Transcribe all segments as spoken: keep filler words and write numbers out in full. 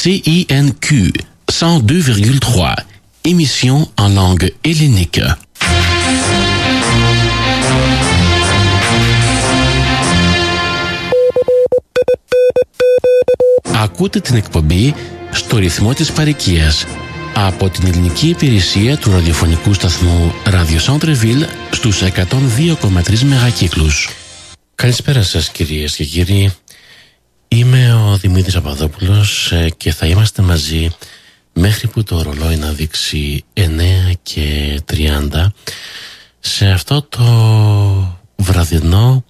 C I N Q cent deux virgule trois, émission en langue hellénique. Ακούτε την εκπομπή στο ρυθμό της παροικίας από την ελληνική υπηρεσία του ραδιοφωνικού σταθμού Radio Centre-Ville στους εκατόν δύο κόμμα τρία μεγακύκλους. Καλησπέρα σας κυρίες και κύριοι. Είμαι ο Δημήτρης Παπαδόπουλος και θα είμαστε μαζί μέχρι που το ρολόι να δείξει εννέα και τριάντα σε αυτό το βραδινό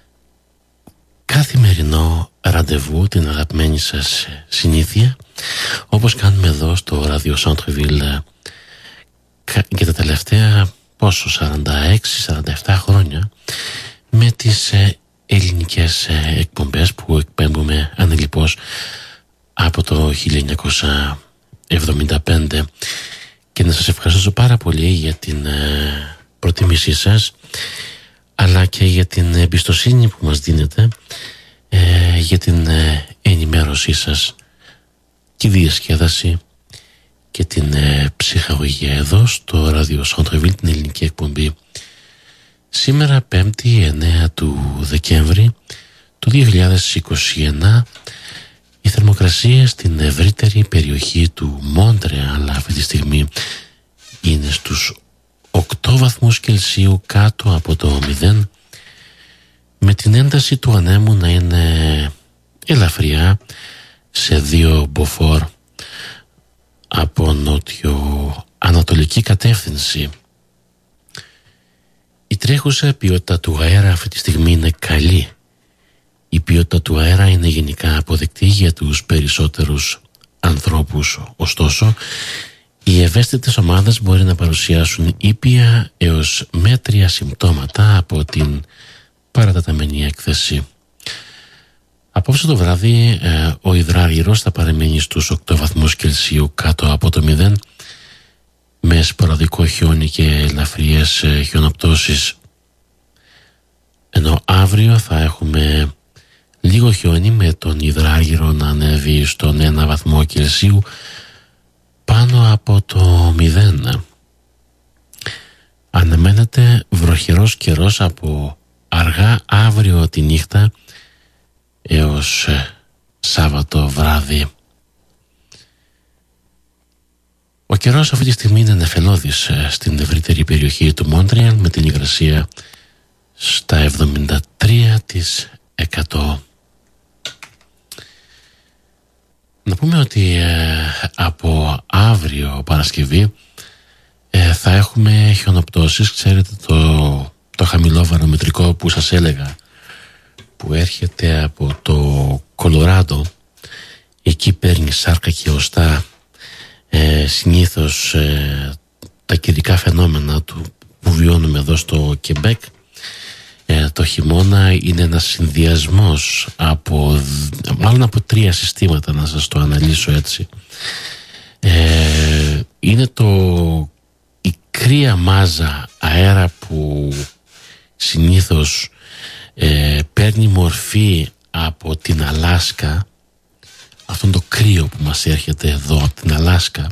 καθημερινό ραντεβού, την αγαπημένη σας συνήθεια, όπως κάνουμε εδώ στο Radio Centre-Ville και τα τελευταία πόσο, σαράντα έξι σαράντα επτά χρόνια, με τις ελληνικές εκπομπές που εκπέμπουμε ανελιπώς από το χίλια εννιακόσια εβδομήντα πέντε. Και να σας ευχαριστώ πάρα πολύ για την προτίμησή σας, αλλά και για την εμπιστοσύνη που μας δίνετε, ε, για την ε, ενημέρωσή σας και διασκέδαση και την ε, ψυχαγωγία εδώ στο Radio Centre-Ville, την ελληνική εκπομπή. Σήμερα πέμπτη εννέα του Δεκέμβρη του δύο χιλιάδες είκοσι ένα, η θερμοκρασία στην ευρύτερη περιοχή του Μόντρεαλ αυτή τη στιγμή είναι στους οκτώ βαθμούς Κελσίου κάτω από το μηδέν, με την ένταση του ανέμου να είναι ελαφριά σε δύο μποφόρ από νότιο-ανατολική κατεύθυνση. Η τρέχουσα ποιότητα του αέρα αυτή τη στιγμή είναι καλή. Η ποιότητα του αέρα είναι γενικά αποδεκτή για τους περισσότερους ανθρώπους, ωστόσο οι ευαίσθητες ομάδες μπορεί να παρουσιάσουν ήπια έως μέτρια συμπτώματα από την παρατεταμένη έκθεση. Απόψε το βράδυ ε, ο υδράργυρος θα παραμείνει στους οκτώ βαθμούς Κελσίου κάτω από το μηδέν, με σποραδικό χιόνι και ελαφριές ε, χιονοπτώσεις, ενώ αύριο θα έχουμε λίγο χιόνι με τον υδράργυρο να ανέβει στον ένα βαθμό Κελσίου πάνω από το μηδέν. Αναμένεται βροχερός καιρός από αργά αύριο τη νύχτα έως Σάββατο βράδυ. Ο καιρός αυτή τη στιγμή είναι νεφελώδης στην ευρύτερη περιοχή του Μόντρεαλ, με την υγρασία στα εβδομήντα τρία τοις εκατό. Να πούμε ότι ε, από αύριο Παρασκευή ε, θα έχουμε χιονοπτώσεις. Ξέρετε το, το χαμηλό βαρομετρικό που σας έλεγα, που έρχεται από το Κολοράντο, εκεί παίρνει σάρκα και οστά ε, συνήθως ε, τα καιρικά φαινόμενα του που βιώνουμε εδώ στο Κεμπέκ. Ε, το χειμώνα είναι ένας συνδυασμός από, μάλλον από τρία συστήματα, να σας το αναλύσω έτσι. Ε, είναι το, η κρύα μάζα αέρα που συνήθως ε, παίρνει μορφή από την Αλάσκα, αυτόν το κρύο που μας έρχεται εδώ από την Αλάσκα.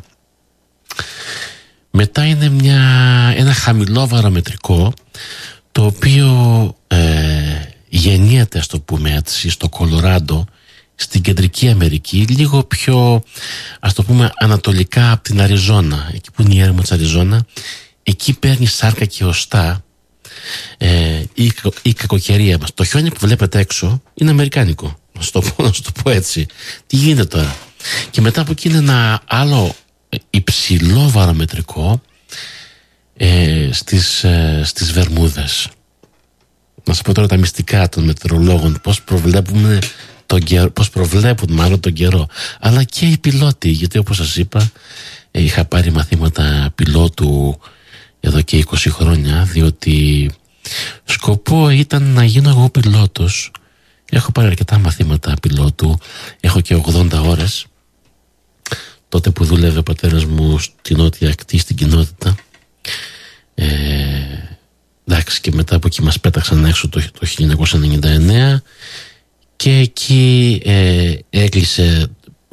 Μετά είναι μια, ένα χαμηλό βαρομετρικό, το οποίο ε, γεννιέται, ας το πούμε έτσι, στο Κολοράντο, στην Κεντρική Αμερική, λίγο πιο, ας το πούμε, ανατολικά από την Αριζόνα, εκεί που είναι η έρημο της Αριζόνα. Εκεί παίρνει σάρκα και οστά ε, η, η κακοκαιρία μας. Το χιόνι που βλέπετε έξω είναι αμερικάνικο, να σου το πω, να σου το πω έτσι. Τι γίνεται τώρα? Και μετά από εκεί είναι ένα άλλο υψηλό βαρομετρικό ε, στις, ε, στις Βερμούδες. Να σας πω τώρα τα μυστικά των μετεωρολόγων, πώς προβλέπουμε τον καιρό, πώς προβλέπουν μάλλον τον καιρό, αλλά και οι πιλότοι, γιατί όπως σας είπα ε, είχα πάρει μαθήματα πιλότου εδώ και είκοσι χρόνια, διότι σκοπό ήταν να γίνω εγώ πιλότος. Έχω πάρει αρκετά μαθήματα πιλότου, έχω και ογδόντα ώρες. Τότε που δούλευε ο πατέρας μου στην νότια ακτή, στην κοινότητα, ε, εντάξει, και μετά από εκεί μας πέταξαν έξω το, το χίλια εννιακόσια ενενήντα εννέα και εκεί ε, έκλεισε,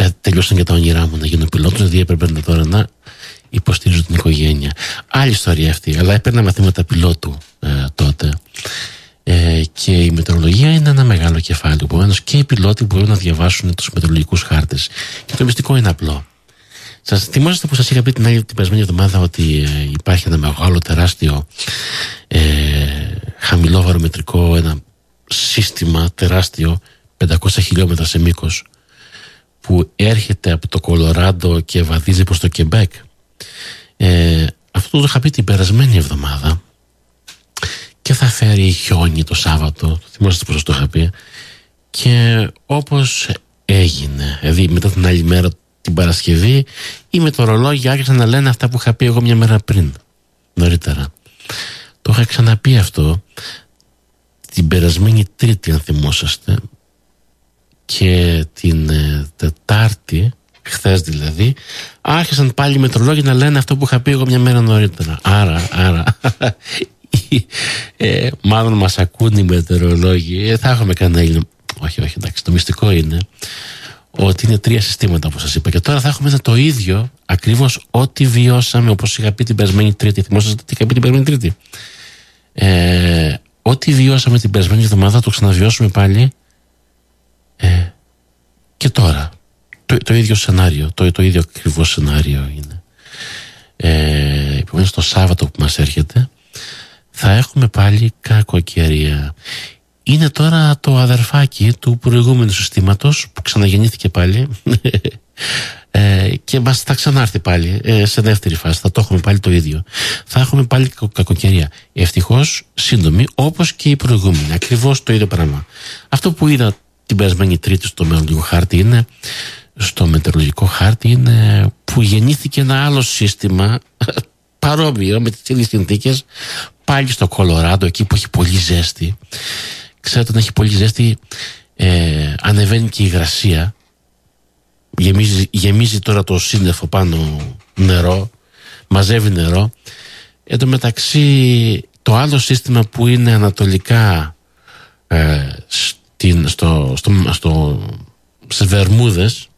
ε, τελειώσαν και τα όνειρά μου να γίνω πιλότος, δηλαδή έπρεπε τώρα να υποστηρίζω την οικογένεια. Άλλη ιστορία αυτή, αλλά έπαιρνα μαθήματα πιλότου ε, τότε. Ε, και η μετεωρολογία είναι ένα μεγάλο κεφάλαιο. Επομένως και οι πιλότοι μπορούν να διαβάσουν τους μετεωρολογικούς χάρτες. Και το μυστικό είναι απλό. Σας θυμόσαστε που σας είχα πει την άλλη την περασμένη εβδομάδα ότι ε, υπάρχει ένα μεγάλο, τεράστιο, ε, χαμηλό βαρομετρικό, ένα σύστημα τεράστιο, πεντακόσια χιλιόμετρα σε μήκος, που έρχεται από το Κολοράντο και βαδίζει προς το Κεμπέκ. Ε, αυτό το είχα πει την περασμένη εβδομάδα και θα φέρει χιόνι το Σάββατο. Θυμόσαστε πως σας το είχα πει. Και όπως έγινε, δηλαδή μετά την άλλη μέρα, την Παρασκευή, οι μετεωρολόγοι άρχισαν να λένε αυτά που είχα πει εγώ μια μέρα πριν, νωρίτερα. Το είχα ξαναπεί αυτό την περασμένη Τρίτη, αν θυμόσαστε, και την ε, Τετάρτη, χθες δηλαδή, άρχισαν πάλι οι μετεωρολόγοι να λένε αυτό που είχα πει εγώ μια μέρα νωρίτερα. Άρα, άρα ε, μάλλον μας ακούν οι μετεωρολόγοι. Ε, θα έχουμε κανένα Έλληνα. Όχι, όχι, εντάξει. Το μυστικό είναι ότι είναι τρία συστήματα, όπως σας είπα. Και τώρα θα έχουμε το ίδιο ακριβώς ό,τι βιώσαμε, όπως είχα πει την περασμένη Τρίτη. Θυμόσαστε τι είχα πει την περασμένη Τρίτη. Ε, ό,τι βιώσαμε την περασμένη εβδομάδα, το ξαναβιώσουμε πάλι. Ε, και τώρα. Το, το ίδιο σενάριο, το, το ίδιο ακριβώς σενάριο είναι. Ε, επομένως το Σάββατο που μας έρχεται θα έχουμε πάλι κακοκαιρία. Είναι τώρα το αδερφάκι του προηγούμενου συστήματος που ξαναγεννήθηκε πάλι ε, και μας θα ξανάρθει πάλι ε, σε δεύτερη φάση. Θα το έχουμε πάλι το ίδιο. Θα έχουμε πάλι κακοκαιρία. Ευτυχώς σύντομη, όπως και η προηγούμενη. Ακριβώς το ίδιο πράγμα. Αυτό που είδα την περασμένη Τρίτη στο μετεωρολογικό χάρτη είναι στο μετεωρολογικό χάρτη είναι που γεννήθηκε ένα άλλο σύστημα παρόμοιο με τις ίδιες συνθήκες, πάλι στο Κολοράντο, εκεί που έχει πολύ ζέστη. Ξέρετε, όταν έχει πολύ ζέστη ε, ανεβαίνει και η υγρασία, γεμίζει, γεμίζει τώρα το σύννεφο πάνω νερό, μαζεύει νερό. Εν τω μεταξύ το άλλο σύστημα που είναι ανατολικά ε, στην, στο, στο, στο, στις Βερμούδες,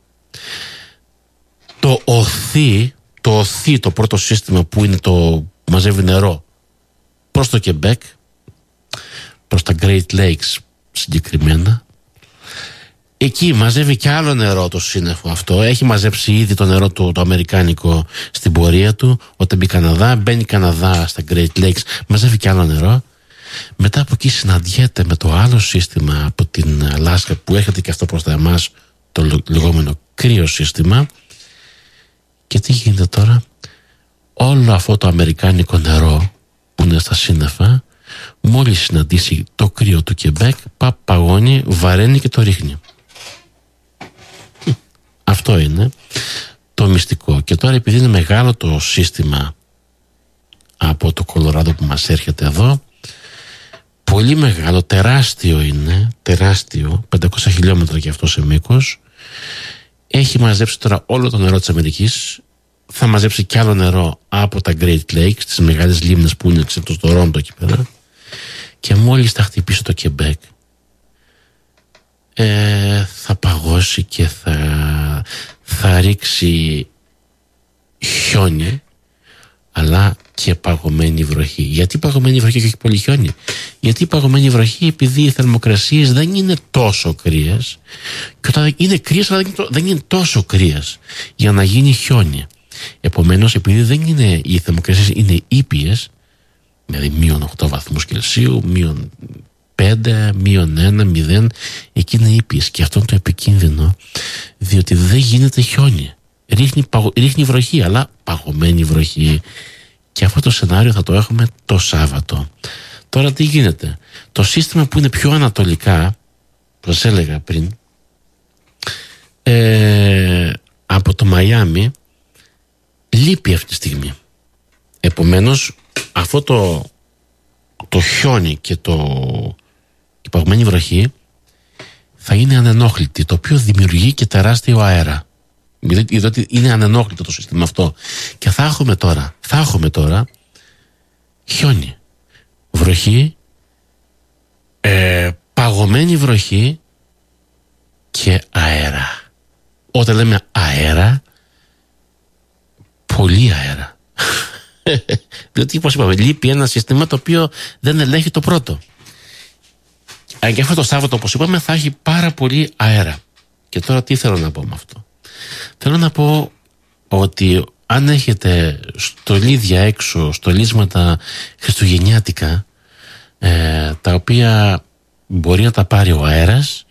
το οθεί, το οθεί το πρώτο σύστημα που είναι το μαζεύει νερό προς το Κεμπέκ, προς τα Great Lakes συγκεκριμένα. Εκεί μαζεύει και άλλο νερό το σύννεφο αυτό. Έχει μαζέψει ήδη το νερό του το αμερικάνικο στην πορεία του. Όταν μπει Καναδά, μπαίνει Καναδά στα Great Lakes, μαζεύει και άλλο νερό. Μετά από εκεί συναντιέται με το άλλο σύστημα από την Αλάσκα που έρχεται και αυτό προς τα εμάς, το λεγόμενο κρύο σύστημα. Και τι γίνεται τώρα? Όλο αυτό το αμερικάνικο νερό που είναι στα σύννεφα, μόλις συναντήσει το κρύο του Κεμπέκ, παγώνει, βαραίνει και το ρίχνει. Αυτό είναι το μυστικό. Και τώρα, επειδή είναι μεγάλο το σύστημα από το Κολοράντο που μας έρχεται εδώ, πολύ μεγάλο, τεράστιο είναι, τεράστιο, πεντακόσια χιλιόμετρα και αυτό σε μήκος, έχει μαζέψει τώρα όλο το νερό της Αμερικής, θα μαζέψει κι άλλο νερό από τα Great Lakes, τις μεγάλες λίμνες που είναι εξ' το Τορόντο εκεί πέρα, και μόλις θα χτυπήσει το Κεμπέκ, ε, θα παγώσει και θα, θα ρίξει χιόνι, αλλά και παγωμένη βροχή. Γιατί παγωμένη βροχή και όχι πολύ χιόνι? Γιατί παγωμένη βροχή, επειδή οι θερμοκρασίες δεν είναι τόσο κρύες, και όταν είναι κρύες αλλά δεν είναι τόσο κρύες για να γίνει χιόνι. Επομένως, επειδή δεν είναι, οι θερμοκρασίες είναι ήπιες, δηλαδή μείον οκτώ βαθμούς Κελσίου, μείον πέντε, μείον ένα, μηδέν, εκεί είναι ήπιες. Και αυτό είναι το επικίνδυνο, διότι δεν γίνεται χιόνι. Ρίχνει, ρίχνει βροχή, αλλά παγωμένη βροχή. Και αυτό το σενάριο θα το έχουμε το Σάββατο. Τώρα τι γίνεται? Το σύστημα που είναι πιο ανατολικά, που σας έλεγα πριν, ε, από το Μαϊάμι, λείπει αυτή τη στιγμή. Επομένως, αυτό το, το χιόνι και το, η παγωμένη βροχή θα είναι ανενόχλητη, το οποίο δημιουργεί και τεράστιο αέρα. Διότι είναι ανενόχλητο το σύστημα αυτό. Και θα έχουμε τώρα, θα έχουμε τώρα χιόνι, βροχή, ε, παγωμένη βροχή και αέρα. όταν λέμε αέρα, πολύ αέρα. Διότι, όπως είπαμε, λείπει ένα σύστημα το οποίο δεν ελέγχει το πρώτο. Και αυτό το Σάββατο, όπως είπαμε, θα έχει πάρα πολύ αέρα. Και τώρα τι θέλω να πω με αυτό? Θέλω να πω ότι αν έχετε στολίδια έξω, στολίσματα χριστουγεννιάτικα, ε, τα οποία μπορεί να τα πάρει ο αέρας,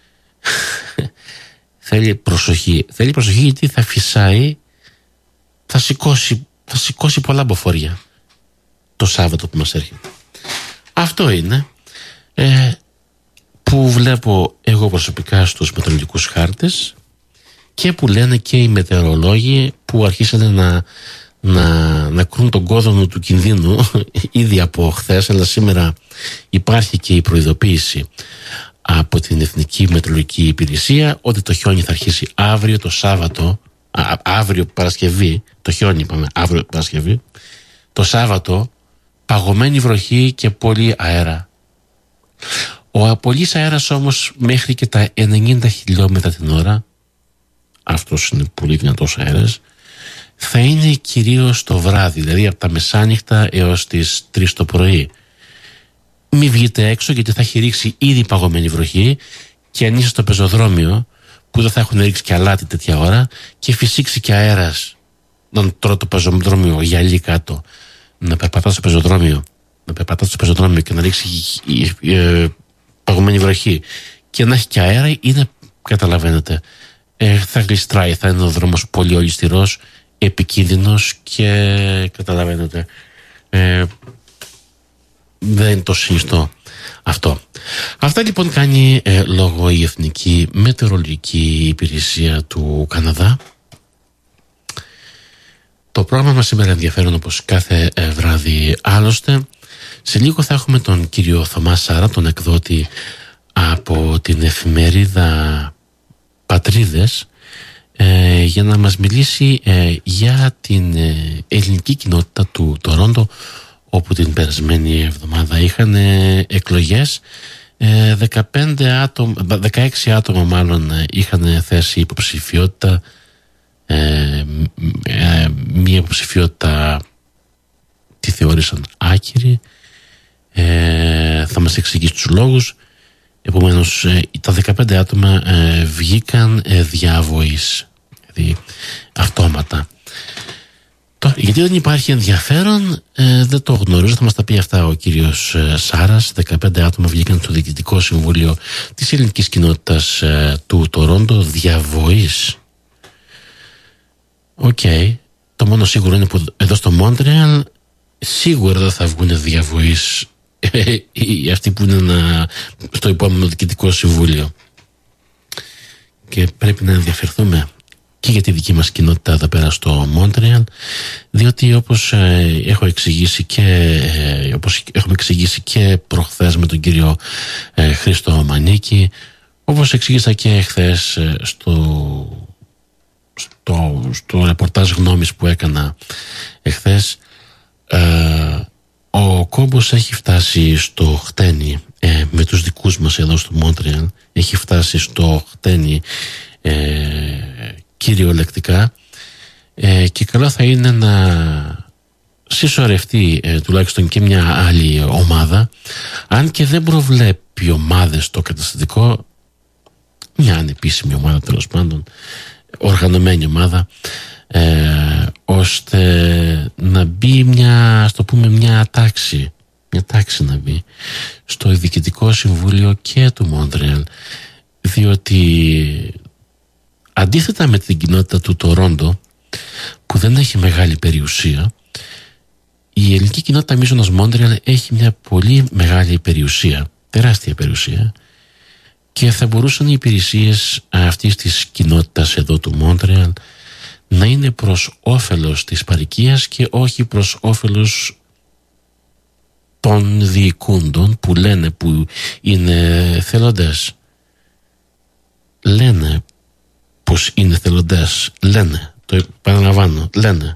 θέλει προσοχή. Θέλει προσοχή γιατί θα φυσάει, θα σηκώσει, θα σηκώσει πολλά μποφορία το Σάββατο που μας έρχεται. Αυτό είναι ε, που βλέπω εγώ προσωπικά στους μετεωρολογικούς χάρτες και που λένε και οι μετεωρολόγοι που αρχίσανε να, να, να κρούν τον κόδωνο του κινδύνου ήδη από χθες, αλλά σήμερα υπάρχει και η προειδοποίηση από την Εθνική Μετεωρολογική Υπηρεσία ότι το χιόνι θα αρχίσει αύριο το Σάββατο, α, αύριο Παρασκευή, το χιόνι είπαμε, αύριο Παρασκευή, το Σάββατο παγωμένη βροχή και πολύ αέρα. Ο πολύς αέρας όμως μέχρι και τα ενενήντα χιλιόμετρα την ώρα, αυτός είναι πολύ δυνατός αέρας, θα είναι κυρίως το βράδυ, δηλαδή από τα μεσάνυχτα έως τις τρεις το πρωί. Μην βγείτε έξω γιατί θα έχει ρίξει ήδη παγωμένη βροχή και αν είστε στο πεζοδρόμιο που δεν θα έχουν ρίξει και αλάτι τέτοια ώρα και φυσήξει και αέρας, να τρώω το πεζοδρόμιο γυαλί κάτω, να περπατάω στο πεζοδρόμιο, να περπατάω στο πεζοδρόμιο και να ρίξει ε, παγωμένη βροχή και να έχει και αέρα, είναι, καταλαβαίνετε, ε, θα γλιστράει, θα είναι ο δρόμος πολύ ολισθηρός, επικίνδυνος και καταλαβαίνετε, ε, δεν είναι το συνιστό αυτό. Αυτά λοιπόν κάνει ε, λόγο η Εθνική Μετεωρολογική Υπηρεσία του Καναδά. Το πρόγραμμα μας σήμερα ενδιαφέρον όπως κάθε ε, βράδυ άλλωστε. Σε λίγο θα έχουμε τον κύριο Θωμά Σάρα, τον εκδότη από την εφημερίδα Πατρίδες, ε, για να μας μιλήσει ε, για την ε, ελληνική κοινότητα του Τορόντο, όπου την περασμένη εβδομάδα είχαν ε, εκλογές. ε, δεκαπέντε άτομα, δεκαέξι άτομα μάλλον ε, είχαν θέσει υποψηφιότητα, ε, ε, μία υποψηφιότητα τη θεώρησαν άκυρη. Ε, θα μας εξηγήσει τους λόγους. Επομένως ε, τα δεκαπέντε άτομα ε, βγήκαν ε, διαβοής, δηλαδή αυτόματα. Το, γιατί δεν υπάρχει ενδιαφέρον, ε, δεν το γνωρίζω, θα μας τα πει αυτά ο κύριος ε, Σάρας. δεκαπέντε άτομα βγήκαν στο Διοικητικό Συμβούλιο της ελληνικής κοινότητας ε, του Τορόντο διαβοής. Οκ. Okay. Το μόνο σίγουρο είναι που εδώ στο Μόντρεαλ σίγουρα δεν θα βγουν διαβοής οι αυτοί που είναι να, στο επόμενο Διοικητικό Συμβούλιο. Και πρέπει να ενδιαφερθούμε και για τη δική μας κοινότητα εδώ πέρα στο Μόντρεαλ, διότι όπως ε, έχω εξηγήσει και ε, όπως έχουμε εξηγήσει και προχθές με τον κύριο ε, Χρήστο Μανίκη, όπως εξήγησα και χθες ε, στο, στο, στο ρεπορτάζ γνώμης που έκανα εχθές, ε, ο κόμπος έχει φτάσει στο χτένι ε, με τους δικούς μας εδώ στο Μόντρεαλ, έχει φτάσει στο χτένι ε, κυριολεκτικά, ε, και καλό θα είναι να συσσωρευτεί ε, τουλάχιστον και μια άλλη ομάδα, αν και δεν προβλέπει ομάδες το καταστατικό, μια ανεπίσημη ομάδα τέλος πάντων, οργανωμένη ομάδα, ε, ώστε να μπει μια, ας το πούμε, μια τάξη, μια τάξη να μπει στο Διοικητικό Συμβούλιο και του Μόντρεαλ, διότι αντίθετα με την κοινότητα του Τορόντο που δεν έχει μεγάλη περιουσία, η ελληνική κοινότητα μείζωνος Μόντρεαλ έχει μια πολύ μεγάλη περιουσία, τεράστια περιουσία, και θα μπορούσαν οι υπηρεσίες αυτής της κοινότητας εδώ του Μόντρεαλ να είναι προς όφελος της παροικίας και όχι προς όφελος των διοικούντων που λένε που είναι θελοντές. Λένε πως είναι θελοντές, λένε, το επαναλαμβάνω, λένε.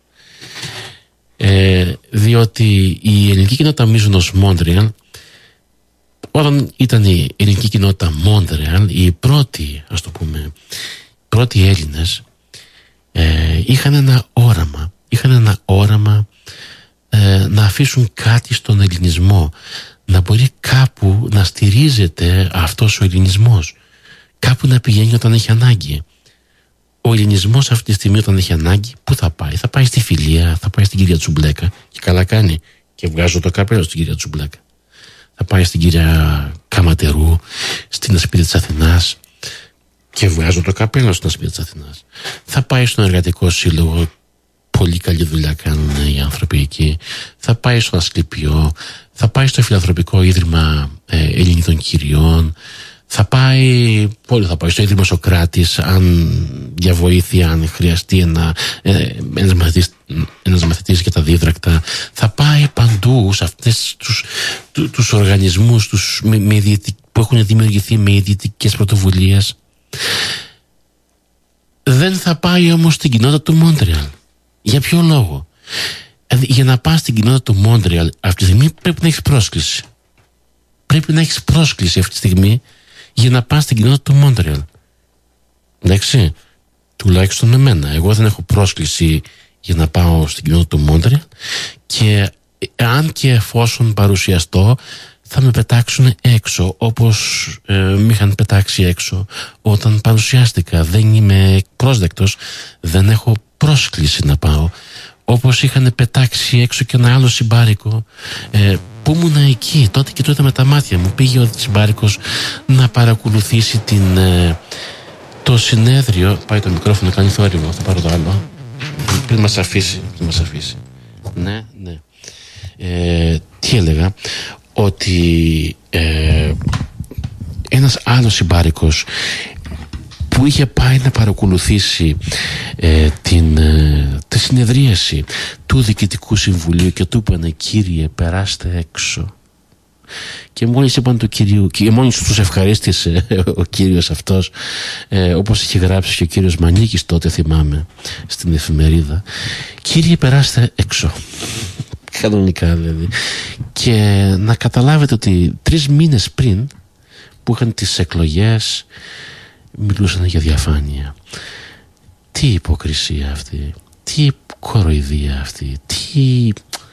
Ε, διότι η ελληνική κοινότητα μείζωνος Μόντρεαλ, όταν ήταν η ελληνική κοινότητα Μόντρεαλ, η πρώτη, ας το πούμε, πρώτοι Έλληνες ε, είχαν ένα όραμα, είχαν ένα όραμα ε, να αφήσουν κάτι στον ελληνισμό, να μπορεί κάπου να στηρίζεται αυτός ο ελληνισμός, κάπου να πηγαίνει όταν έχει ανάγκη. Ο ελληνισμός αυτή τη στιγμή όταν έχει ανάγκη, πού θα πάει? Θα πάει στη Φιλία, θα πάει στην κυρία Τσουμπλέκα, και καλά κάνει, και βγάζω το καπέλο στην κυρία Τσουμπλέκα. Θα πάει στην κυρία Καματερού, στην Ασπίδα της Αθηνάς, και βγάζω το καπέλο στην Ασπίδα της Αθηνάς. Θα πάει στον Εργατικό Σύλλογο, πολύ καλή δουλειά κάνουν οι άνθρωποι εκεί. Θα πάει στο Ασκληπιό, θα πάει στο Φιλανθρωπικό Ίδρυμα ε, Ελληνικών Κυριών, θα πάει, πολύ θα πάει στο Ίδρυμα Σοκράτης, αν για βοήθεια, αν χρειαστεί ένα, ε, ένας, μαθητής, ένας μαθητής για τα δίδρακτα. Θα πάει παντού σε αυτές τους, του, τους οργανισμούς τους, με, με ιδιαιτικ, που έχουν δημιουργηθεί με ιδιωτικές πρωτοβουλίες. Δεν θα πάει όμως στην κοινότητα του Μόντρεαλ. Για ποιο λόγο? Για να πας στην κοινότητα του Μόντρεαλ αυτή τη στιγμή πρέπει να έχεις πρόσκληση. Πρέπει να έχεις πρόσκληση αυτή τη στιγμή για να πας στην κοινότητα του Μόντρεαλ. Εντάξει, τουλάχιστον εμένα. Εγώ δεν έχω πρόσκληση για να πάω στην κοινότητα του Μόντρεαλ, και αν και εφόσον παρουσιαστώ θα με πετάξουν έξω, όπως ε, με είχαν πετάξει έξω όταν παρουσιάστηκα. Δεν είμαι πρόσδεκτος, δεν έχω πρόσκληση να πάω, όπως είχαν πετάξει έξω και ένα άλλο συμπάρικο ε, που ήμουν εκεί τότε και τότε με τα μάτια μου. Πήγε ο συμπάρικος να παρακολουθήσει την, ε, το συνέδριο. Πάει το μικρόφωνο, κάνει θόρυβο. Θα πάρω το άλλο πριν μας αφήσει, πριν μας αφήσει. Ναι, ναι. Ε, τι έλεγα? Ότι ε, ένας άλλος συμπάρικος που είχε πάει να παρακολουθήσει ε, την, ε, τη συνεδρίαση του Διοικητικού Συμβουλίου και του είπανε, κύριε, περάστε έξω. Και μόλις είπαν του κυρίου, και μόλις τους ευχαρίστησε ο κύριος αυτός, ε, όπως είχε γράψει και ο κύριος Μανίκης τότε, θυμάμαι, στην εφημερίδα, κύριε, περάστε έξω. Κανονικά δηλαδή. Και να καταλάβετε ότι τρεις μήνες πριν που είχαν τις εκλογές μιλούσαν για διαφάνεια. Τι υποκρισία αυτή, τι κοροϊδία αυτή, τι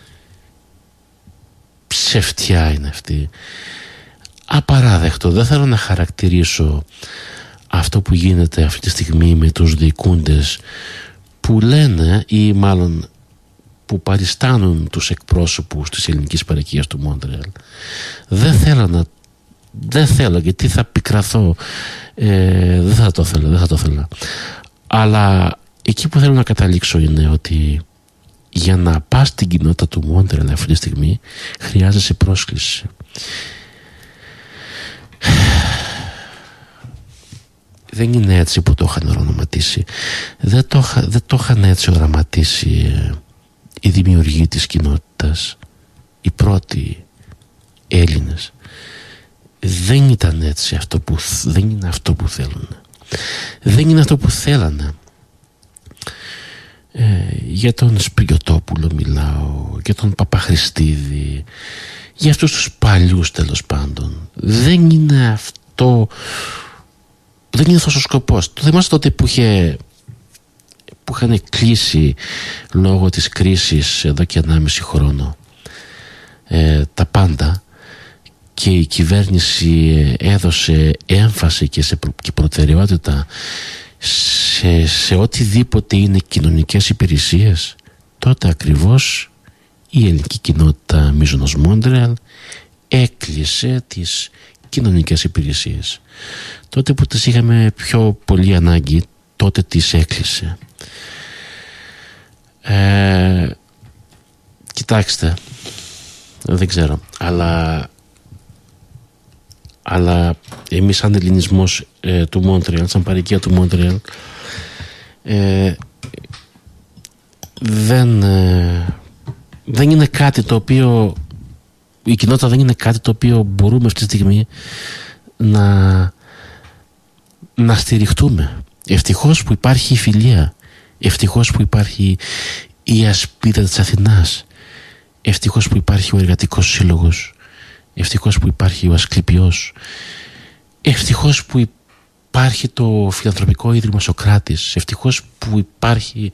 ψευτιά είναι αυτή. Απαράδεκτο. Δεν θέλω να χαρακτηρίσω αυτό που γίνεται αυτή τη στιγμή με τους διοικούντες που λένε, ή μάλλον που παριστάνουν τους εκπρόσωπους της ελληνικής παροικίας του Μόντρεαλ. Δεν θέλω να δεν θέλω, γιατί θα πικραθώ, ε, δεν θα το θέλω, δεν θα το θέλω. Αλλά εκεί που θέλω να καταλήξω είναι ότι για να πας στην κοινότητα του Μόντρεαλ αυτή τη στιγμή χρειάζεσαι πρόσκληση. Δεν είναι έτσι που το είχαν οραματίσει. Δεν το, δεν το είχαν έτσι οραματίσει ε, οι δημιουργοί της κοινότητας, οι πρώτοι Έλληνες. Δεν ήταν έτσι αυτό που, δεν είναι αυτό που θέλουν. Δεν είναι αυτό που θέλανε. Ε, για τον Σπριωτόπουλο μιλάω, για τον Παπαχριστίδη, για αυτούς τους παλιούς τέλος πάντων. Δεν είναι αυτό, δεν είναι αυτός ο σκοπός. Το θυμάσαι τότε που είχε που είχαν κλείσει λόγω της κρίσης εδώ και ενάμιση χρόνο ε, τα πάντα, και η κυβέρνηση έδωσε έμφαση και, σε προ, και προτεραιότητα σε, σε οτιδήποτε είναι κοινωνικές υπηρεσίες, τότε ακριβώς η ελληνική κοινότητα μίζωνος Μόντρεαλ έκλεισε τις κοινωνικές υπηρεσίες. Τότε που τις είχαμε πιο πολύ ανάγκη, τότε τις έκλεισε. Ε, κοιτάξτε, δεν ξέρω, αλλά αλλά εμείς σαν ελληνισμός ε, του Μόντρεαλ, σαν παροικία του Μόντρεαλ, ε, δεν ε, δεν είναι κάτι το οποίο, η κοινότητα δεν είναι κάτι το οποίο μπορούμε αυτή τη στιγμή να να στηριχτούμε. Ευτυχώς που υπάρχει η Φιλία, ευτυχώς που υπάρχει η Ασπίδα της Αθηνάς, ευτυχώς που υπάρχει ο Εργατικός Σύλλογος, ευτυχώς που υπάρχει ο Ασκληπιός, ευτυχώς που υπάρχει το Φιλανθρωπικό Ίδρυμα Σωκράτης, ευτυχώς που υπάρχει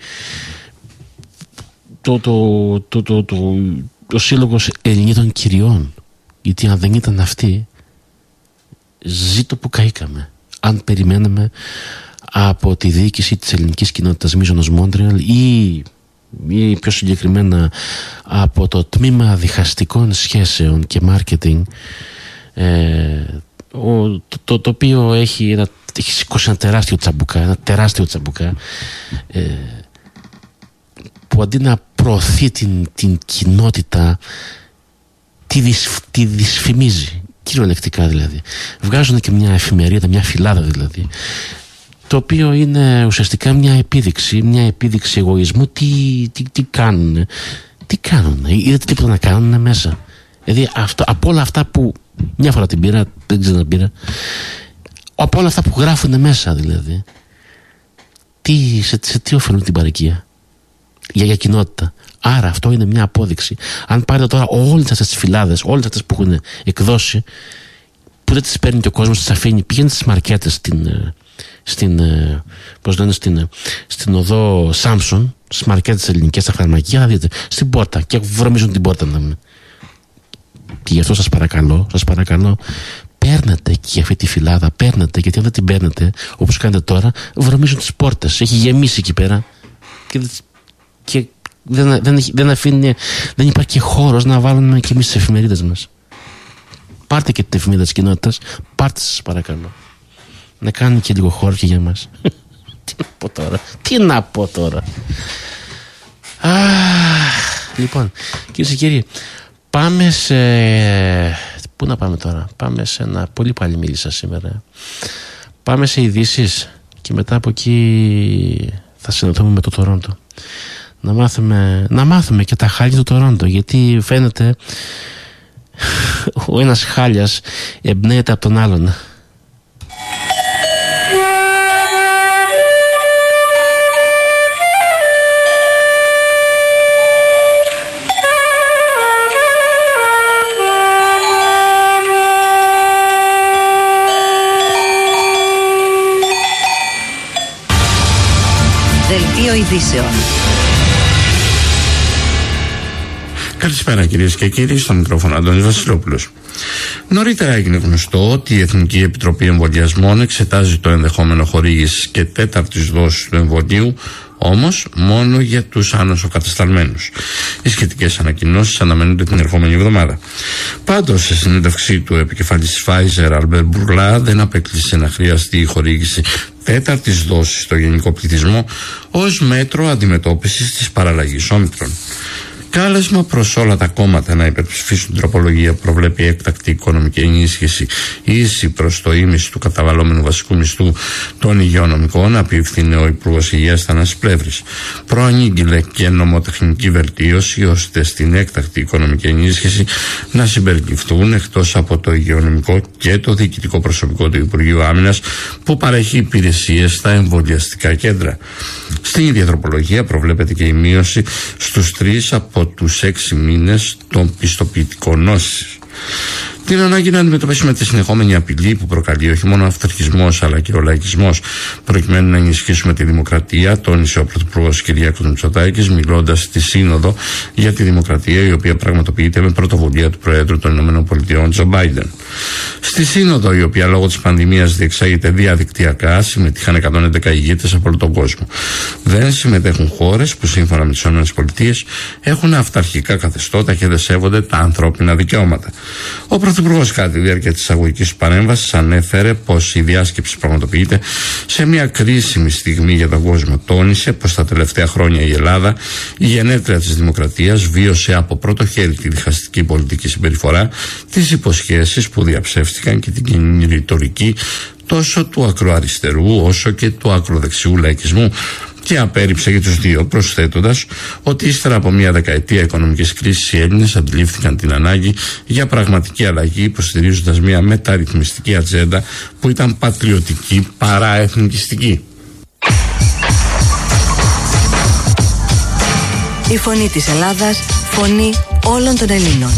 το, το, το, το, το, το Σύλλογος Ελληνίδων Κυριών, γιατί αν δεν ήταν αυτοί, ζήτω που καήκαμε αν περιμέναμε από τη διοίκηση της ελληνικής κοινότητας Μίζωνος Μόντρεαλ ή, ή πιο συγκεκριμένα από το τμήμα διχαστικών σχέσεων και μάρκετινγκ, ε, ο, το, το, το οποίο έχει, ένα, έχει σηκώσει ένα τεράστιο τσαμπουκά, ένα τεράστιο τσαμπουκά, ε, που αντί να προωθεί την, την κοινότητα, τη, δυσ, τη δυσφημίζει, κυριολεκτικά δηλαδή. Βγάζουν και μια εφημερίδα, μια φυλάδα δηλαδή, το οποίο είναι ουσιαστικά μια επίδειξη, μια επίδειξη εγωισμού. Τι, τι, τι κάνουν, τι κάνουν, είδατε τίποτα να κάνουν μέσα? Δηλαδή αυτό, από όλα αυτά που μια φορά την πήρα, δεν ξέρω να πήρα, από όλα αυτά που γράφουν μέσα δηλαδή, τι, σε, σε τι ωφελούν την παροικία? Για, για κοινότητα. Άρα αυτό είναι μια απόδειξη. Αν πάρετε τώρα όλες αυτές τις φυλάδες, όλες αυτές που έχουν εκδώσει, που δεν τις παίρνει και ο κόσμος, τις αφήνει, πηγαίνετε στις μαρκέτες στην, στην, πώς λένε, στην, στην οδό Σάμψον, στις μαρκέτες ελληνικές, στα φαρμακεία, θα δείτε στην πόρτα και βρωμίζουν την πόρτα να μην. Και γι' αυτό σας παρακαλώ, σας παρακαλώ, παίρνετε και αυτή τη φυλάδα, παίρνετε, γιατί αν δεν την παίρνετε όπως κάνετε τώρα, βρωμίζουν τις πόρτες. Έχει γεμίσει εκεί πέρα και, και δεν, δεν, δεν αφήνει, δεν υπάρχει και χώρος να βάλουμε και εμείς τις εφημερίδες μας. Πάρτε και την εφημερίδα της κοινότητας, πάρτε σας παρακαλώ, να κάνουν και λίγο χώρο και για μας. Τι να πω τώρα, τι να πω τώρα. Α, λοιπόν, κυρίες και κύριοι, πάμε σε... Πού να πάμε τώρα? Πάμε σε ένα... Πολύ πάλι μίλησα σήμερα. Πάμε σε ειδήσεις και μετά από εκεί θα συναντηθούμε με το Τορόντο. Να μάθουμε, να μάθουμε και τα χάλια του Τορόντο, γιατί φαίνεται ο ένας χάλιας εμπνέεται από τον άλλον. Δελτίο ειδήσεων. Καλησπέρα κυρίες και κύριοι, στο μικρόφωνο Αντώνης Βασιλόπουλος. Νωρίτερα έγινε γνωστό ότι η Εθνική Επιτροπή Εμβολιασμών εξετάζει το ενδεχόμενο χορήγησης και τέταρτης δόσης του εμβολίου, όμως μόνο για τους άνοσοκατασταλμένους. Οι σχετικές ανακοινώσεις αναμένονται την ερχόμενη εβδομάδα. Πάντως, σε συνέντευξή του, επικεφαλής της Pfizer, Albert Bourla, δεν απέκλεισε να χρειαστεί η χορήγηση τέταρτης δόσης στο γενικό πληθυσμό ως μέτρο αντιμετώπισης της παραλλαγής Όμικρον. Κάλεσμα προς όλα τα κόμματα να υπερψηφίσουν την τροπολογία που προβλέπει έκτακτη οικονομική ενίσχυση ίση προς το ίμιση του καταβαλλόμενου βασικού μισθού των υγειονομικών, απίφθινε ο Υπουργός Υγείας Θανάσης Πλεύρης. Προανήγγειλε και νομοτεχνική βελτίωση ώστε στην έκτακτη οικονομική ενίσχυση να συμπεριληφθούν εκτός από το υγειονομικό και το διοικητικό προσωπικό του Υπουργείου Άμυνας που παρέχει υπηρεσίες στα εμβολιαστικά κέντρα. Στην ίδια τροπολογία προβλέπεται και η μείωση στους τρεις από τους έξι μήνες των πιστοποιητικών νόσης. Την ανάγκη να αντιμετωπίσουμε τη συνεχόμενη απειλή που προκαλεί όχι μόνο ο αυταρχισμός αλλά και ο λαϊκισμός, προκειμένου να ενισχύσουμε τη δημοκρατία, τόνισε ο Πρωθυπουργός Κυριάκος Μητσοτάκης, μιλώντας στη Σύνοδο για τη Δημοκρατία, η οποία πραγματοποιείται με πρωτοβουλία του Προέδρου των ΗΠΑ, Τζο Μπάιντεν. Στη Σύνοδο, η οποία λόγω της πανδημίας διεξάγεται διαδικτυακά, συμμετείχαν εκατόν έντεκα ηγέτες από όλο τον κόσμο. Δεν συμμετέχουν χώρες που, σύμφωνα με τις ΗΠΑ, έχουν αυταρχικά καθεστώτα και δεν σέβονται τα ανθρώπινα δικαιώματα. Ο Πρωθυπουργός, κατά τη διάρκεια της εισαγωγικής παρέμβασης, ανέφερε πως η διάσκεψη πραγματοποιείται σε μια κρίσιμη στιγμή για τον κόσμο. Τόνισε πως τα τελευταία χρόνια η Ελλάδα, η γενέτρια της δημοκρατίας, βίωσε από πρώτο χέρι τη διχαστική πολιτική συμπεριφορά, τις υποσχέσεις που διαψεύστηκαν και την κοινή ρητορική τόσο του ακροαριστερού όσο και του ακροδεξιού λαϊκισμού, και απέρριψε για τους δύο, προσθέτοντας ότι ύστερα από μια δεκαετία οικονομικής κρίσης οι Έλληνες αντιλήφθηκαν την ανάγκη για πραγματική αλλαγή, υποστηρίζοντας μια μεταρρυθμιστική ατζέντα που ήταν πατριωτική παρά εθνικιστική. Η φωνή της Ελλάδας, φωνή όλων των Ελλήνων.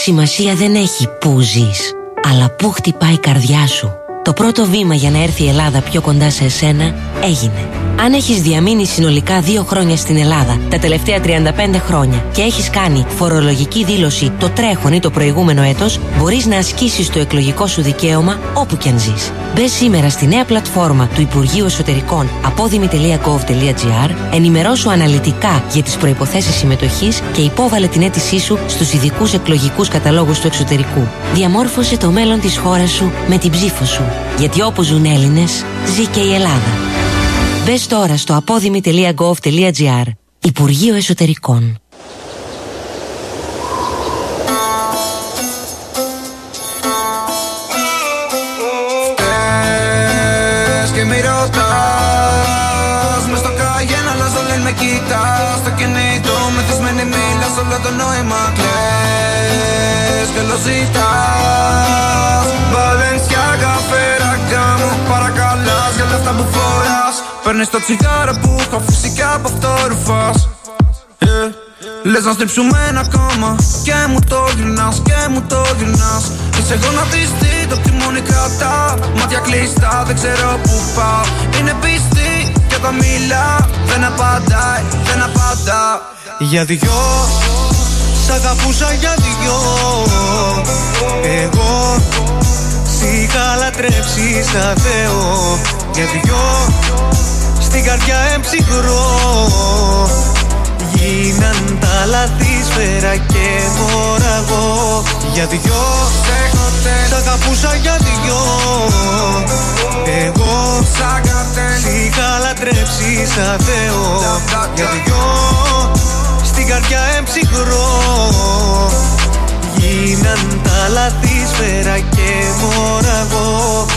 σημασία δεν έχει πού ζεις, αλλά πού χτυπάει η καρδιά σου. Το πρώτο βήμα για να έρθει η Ελλάδα πιο κοντά σε εσένα έγινε. Αν έχεις διαμείνει συνολικά δύο χρόνια στην Ελλάδα τα τελευταία τριάντα πέντε χρόνια και έχεις κάνει φορολογική δήλωση το τρέχον ή το προηγούμενο έτος, μπορείς να ασκήσεις το εκλογικό σου δικαίωμα όπου κι αν ζεις. Μπες σήμερα στη νέα πλατφόρμα του Υπουργείου Εσωτερικών απόδημη τελεία γκοβ τελεία τζι άρ, ενημερώσου αναλυτικά για τις προϋποθέσεις συμμετοχής και υπόβαλε την αίτησή σου στους ειδικούς εκλογικούς καταλόγους του εξωτερικού. Διαμόρφωσε το μέλλον της χώρας σου με την ψήφο σου. Γιατί όπου ζουν Έλληνες, ζει και η Ελλάδα. Μπες τώρα στο απόδημη τελεία γκοβ τελεία τζι άρ. Υπουργείο Εσωτερικών. Θες και μη ρωτάς, μες στο καγέν αλλάζω λένε με κοιτάς. Στο κινητό μεθυσμένη μίλας, όλο το νόημα κλαις και lo ζητάς. Balenciaga, Ferragamo, παρακαλάς για λεφτά που φοράς. Παίρνεις το τσιγάρο που έχω φυσικά από αυτό ρουφάς. Yeah. Λες να στριψουμε ένα κόμμα και μου το γυρνάς, και μου το γυρνάς. Είσαι γονατιστή, το τιμόνι κρατά. Μάτια κλειστά, δεν ξέρω που πάω. Είναι πιστή και όταν μιλά δεν απαντάει, δεν απαντά. Για δυο, σ' αγαπούσα για δυο. Εγώ σ' είχα λατρέψει σαν Θεό. Για δυο, στην καρδιά εμψυχρό. Γίναν τα λάθη σφαίρα και μοραγό. Για δυο, σ' αγαπούσα για δυο. Εγώ σ' είχα λατρέψει σαν Θεό. Για δυο, στην καρδιά εμψυχρό. Γίναν τα λάθη σφαίρα και μοραγό.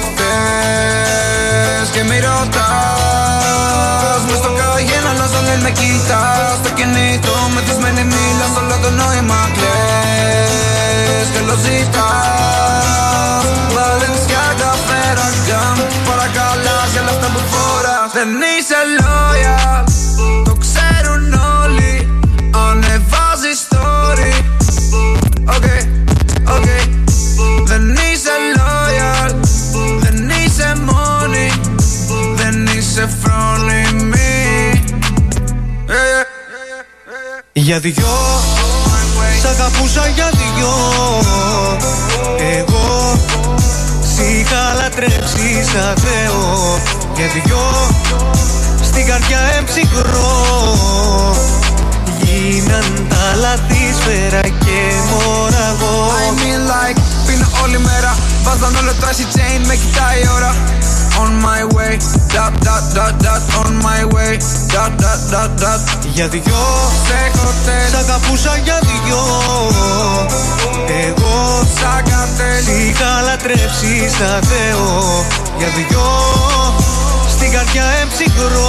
Πες και μη ρωτάς, μες στο καγέν αλλάζω λένε με κοιτάς. Στο κινητό μεθυσμένη μίλας, όλο το νόημα κλαις και lo ζητάς. Balenciaga, Ferragamo, παρακαλάς για λεφτά που φοράς. Δεν είσαι loyal, το ξέρουν όλοι. Ανεβάζεις story. Okay, okay. Δεν είσαι loyal, δεν είσαι money, δεν είσαι φρόνιμη. Για δυο, σ' αγαπούσα για δυο. Εγώ σ' είχα λατρέψει σαν Θεό. Για δυο, στην καρδιά εμψυχρό. Γίναν τα λάθη σφαίρα και μοραγό. I mean like, πίνω όλη μέρα. Βάζαν όλο το icy chain, με κοιτάει η ώρα. On my way, dot, dot, dot, dot, on my way, dot, dot, dot, dot. Για δυο, σε χοτέλ, σ' αγαπούσα για δυο. Εγώ σαν καρτέλ, σ' είχα λατρέψει σαν Θεό. Για δυο, στην καρδιά εμψυχρό.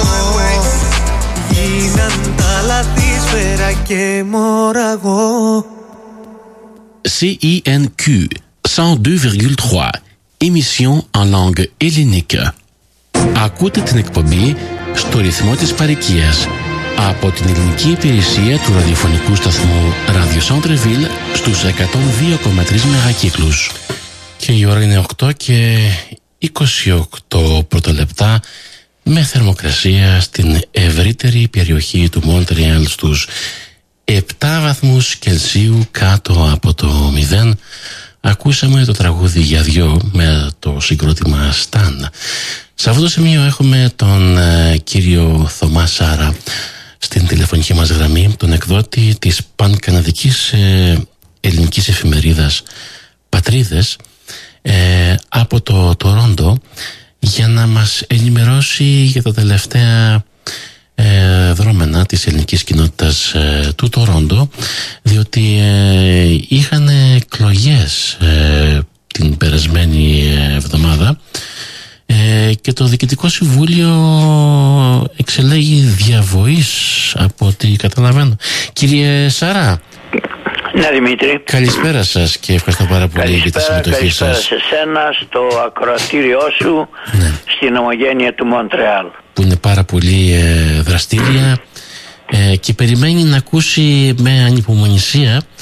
Γίναν τα λάθη σφαίρα και μοραγό. C I N Q cent deux virgule trois, émission en langue hellénique. Ακούτε την εκπομπή στο ρυθμό της παροικίας από την ελληνική υπηρεσία του ραδιοφωνικού σταθμού Radio Centre-Ville στους εκατόν δύο κόμμα τρία μεγακύκλους. Και η ώρα είναι οκτώ και είκοσι οκτώ πρωτολεπτά, με θερμοκρασία στην ευρύτερη περιοχή του Μόντρεαλ στους επτά βαθμούς Κελσίου κάτω από το μηδέν. Ακούσαμε το τραγούδι για δυο με το συγκρότημα Σταν. Σε αυτό το σημείο έχουμε τον ε, κύριο Θωμά Σάρα στην τηλεφωνική μας γραμμή, τον εκδότη της πανκαναδικής ε, ελληνικής εφημερίδας Πατρίδες ε, από το Τορόντο, για να μας ενημερώσει για τα τελευταία ε, δρόμενα της ελληνικής κοινότητας ε, του Τορόντο, διότι ε, είχαν εκλογές ε, την περασμένη εβδομάδα ε, και το Διοικητικό Συμβούλιο εξελέγει διαβοής από ό,τι καταλαβαίνω. Κύριε Σαρά. Ναι, Δημήτρη. Καλησπέρα σας και ευχαριστώ πάρα πολύ καλησπέρα, για τη συμμετοχή σας. Καλησπέρα σε σένα, στο ακροατήριό σου, ναι, στην ομογένεια του Μοντρεάλ, που είναι πάρα πολύ ε, δραστήρια ε, και περιμένει να ακούσει με ανυπομονησία ε,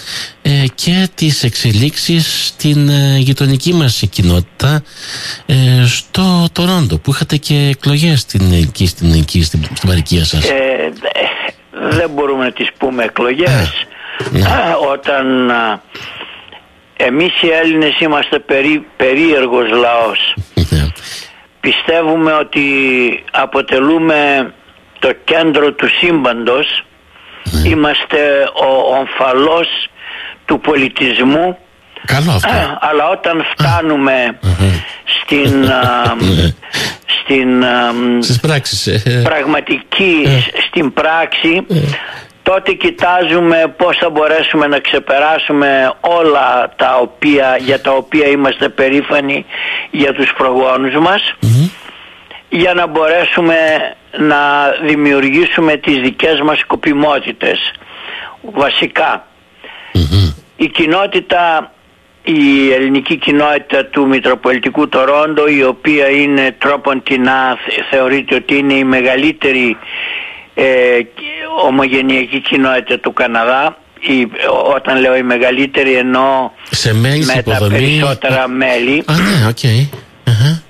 ε, και τις εξελίξεις στην ε, γειτονική μας κοινότητα, ε, στο Τορόντο, που είχατε και εκλογές στην, εκεί, στην, εκεί, στην, στην παροικία σας. Ε, δεν μπορούμε να τις πούμε εκλογές. Ναι. Όταν α, εμείς οι Έλληνες είμαστε περί, περίεργος λαός. Ναι. Πιστεύουμε ότι αποτελούμε το κέντρο του σύμπαντος. Ναι. Είμαστε ο ομφαλός του πολιτισμού. Καλό αυτό. Αλλά όταν φτάνουμε στην, α, στην α, στις πράξεις, πραγματική, στην πράξη, τότε κοιτάζουμε πώς θα μπορέσουμε να ξεπεράσουμε όλα τα οποία, για τα οποία είμαστε περήφανοι για τους προγόνους μας, mm-hmm. για να μπορέσουμε να δημιουργήσουμε τις δικές μας σκοπιμότητες. Βασικά, mm-hmm. η κοινότητα, η ελληνική κοινότητα του Μητροπολιτικού Τορόντο, η οποία είναι τρόποντινά θεωρείται ότι είναι η μεγαλύτερη ε, ομογενειακή κοινότητα του Καναδά. Η, όταν λέω η μεγαλύτερη εννοώ σε μέλη, με υποδομή, τα περισσότερα μέλη. Α, ναι, οκ. Okay. Uh-huh.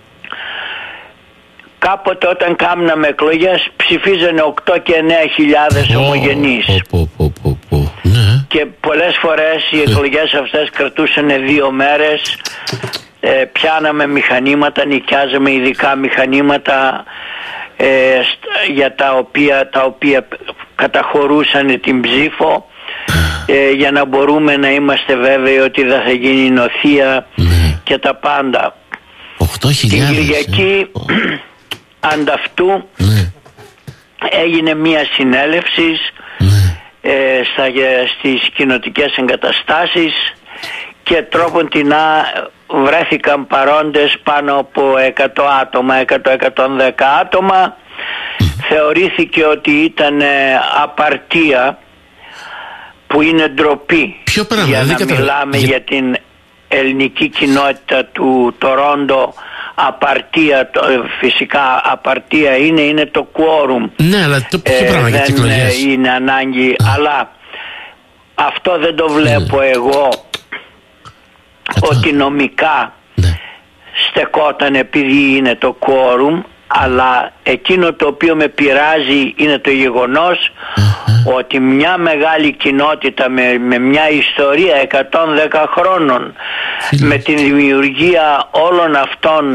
Κάποτε όταν κάμναμε εκλογές ψηφίζανε οκτώ και εννέα χιλιάδες oh, ομογενείς. Oh, oh, oh, oh, oh. Ναι. Και πολλές φορές οι εκλογές αυτές κρατούσαν δύο μέρες. ε, Πιάναμε μηχανήματα, νοικιάζαμε ειδικά μηχανήματα ε, για τα οποία, τα οποία καταχωρούσαν την ψήφο, ε, για να μπορούμε να είμαστε βέβαιοι ότι δεν θα γίνει νοθεία, ναι. και τα πάντα. οκτώ χιλιάδες. Την Κυριακή ε. ανταυτού, ναι. έγινε μία συνέλευση, ναι. ε, στα, στις κοινοτικές εγκαταστάσεις, και τρόποντινά βρέθηκαν παρόντες πάνω από εκατό άτομα, εκατό με εκατόν δέκα άτομα. Mm. Θεωρήθηκε ότι ήταν απαρτία, που είναι ντροπή. Ποιο πράγμα, για να κατα... μιλάμε για... για την ελληνική κοινότητα του Τορόντο. Απαρτία, το, φυσικά απαρτία είναι, είναι το quorum. Ναι, αλλά το ποιο ε, πράγμα για τις εκλογές. Δεν είναι ανάγκη, Α. αλλά αυτό δεν το βλέπω mm. εγώ Κατώ. ότι νομικά ναι. στεκόταν επειδή είναι το quorum, αλλά εκείνο το οποίο με πειράζει είναι το γεγονός uh-huh. ότι μια μεγάλη κοινότητα με, με μια ιστορία εκατόν δέκα χρόνων, Φίλοι. με την δημιουργία όλων αυτών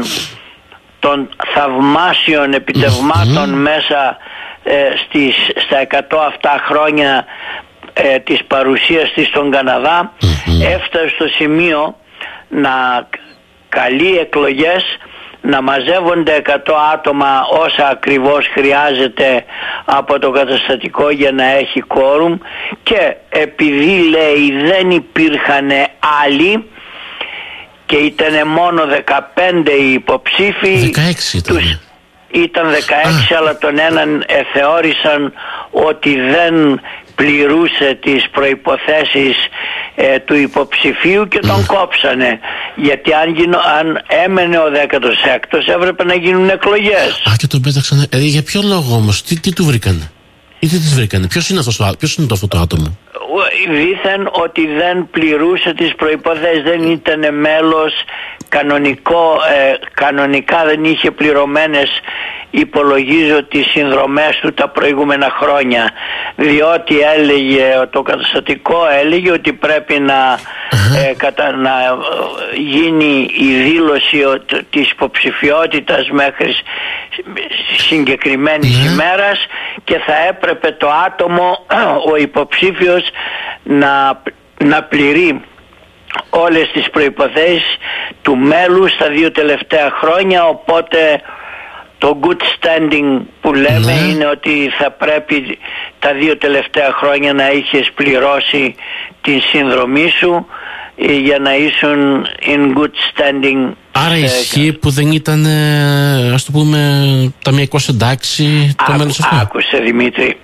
των θαυμάσιων επιτευγμάτων mm-hmm. μέσα ε, στις, στα εκατό αυτά χρόνια ε, της παρουσίας της στον Καναδά, mm-hmm. έφτασε στο σημείο να καλεί εκλογές, να μαζεύονται εκατό άτομα, όσα ακριβώς χρειάζεται από το καταστατικό για να έχει quorum, και επειδή λέει δεν υπήρχαν άλλοι και ήταν μόνο δεκαπέντε οι υποψήφοι, δεκαέξι ήταν. Τους, ήταν δεκαέξι, Α. αλλά τον έναν ε, θεώρησαν ότι δεν πληρούσε τις προϋποθέσεις ε, του υποψηφίου και τον mm. κόψανε, γιατί αν, γίνω, αν έμενε ο δέκατος έκτος έπρεπε να γίνουν εκλογές. Α, και τον πέταξαν. Ε, για ποιο λόγο όμως, τι, τι του βρήκανε ή τι τις βρήκανε, ποιος είναι, αυτός, ποιος είναι το αυτό το άτομο? Δήθεν ότι δεν πληρούσε τις προϋποθέσεις, δεν ήταν μέλος κανονικό, ε, κανονικά δεν είχε πληρωμένες, υπολογίζω, τις συνδρομές του τα προηγούμενα χρόνια, διότι έλεγε, το καταστατικό έλεγε ότι πρέπει να, ε, κατα, να γίνει η δήλωση της υποψηφιότητας μέχρι συγκεκριμένης ημέρας, και θα έπρεπε το άτομο, ο υποψήφιος, να, να πληρεί όλες τις προϋποθέσεις του μέλους στα δύο τελευταία χρόνια. Οπότε το good standing που λέμε ναι. είναι ότι θα πρέπει τα δύο τελευταία χρόνια να είχες πληρώσει την συνδρομή σου για να ήσουν in good standing. Άρα ισχύει που δεν ήταν, ας το πούμε, ταμιακός εντάξει το Άκου, μέλος αυτό? Άκουσε Δημήτρη,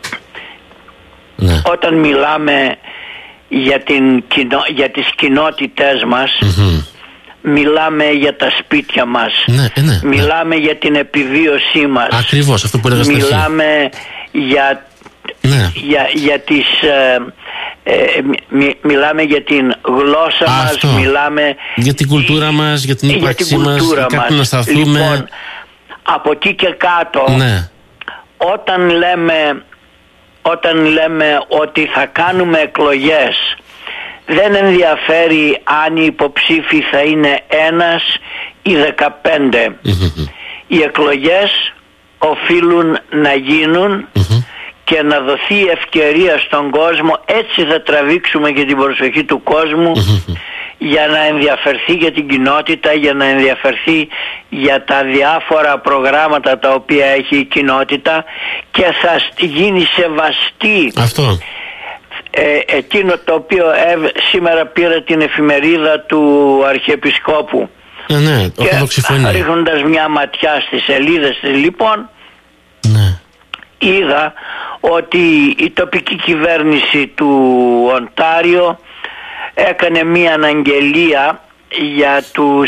ναι. όταν μιλάμε για, την, για τις κοινότητές μας, mm-hmm. μιλάμε για τα σπίτια μας, ναι, ναι, μιλάμε ναι. για την επιβίωσή μας. Ακριβώς, αυτό που έλεγα μιλάμε για, ναι. για, για τις ε, ε, μι, μιλάμε για την γλώσσα Αυτό. μας, μιλάμε για την κουλτούρα μας, για την ύπαρξή μας, κάπου να σταθούμε. Λοιπόν, από εκεί και κάτω, ναι. όταν λέμε όταν λέμε ότι θα κάνουμε εκλογές, δεν ενδιαφέρει αν οι υποψήφοι θα είναι ένας ή δεκαπέντε. Mm-hmm. Οι εκλογές οφείλουν να γίνουν mm-hmm. και να δοθεί ευκαιρία στον κόσμο, έτσι θα τραβήξουμε και την προσοχή του κόσμου mm-hmm. για να ενδιαφερθεί για την κοινότητα, για να ενδιαφερθεί για τα διάφορα προγράμματα τα οποία έχει η κοινότητα και θα γίνει σεβαστή. Αυτό. Ε, εκείνο το οποίο ε, σήμερα πήρα την εφημερίδα του Αρχιεπισκόπου ναι, ναι, και ρίχνοντας μια ματιά στις σελίδες της, λοιπόν ναι. είδα ότι η τοπική κυβέρνηση του Οντάριο έκανε μια αναγγελία για τους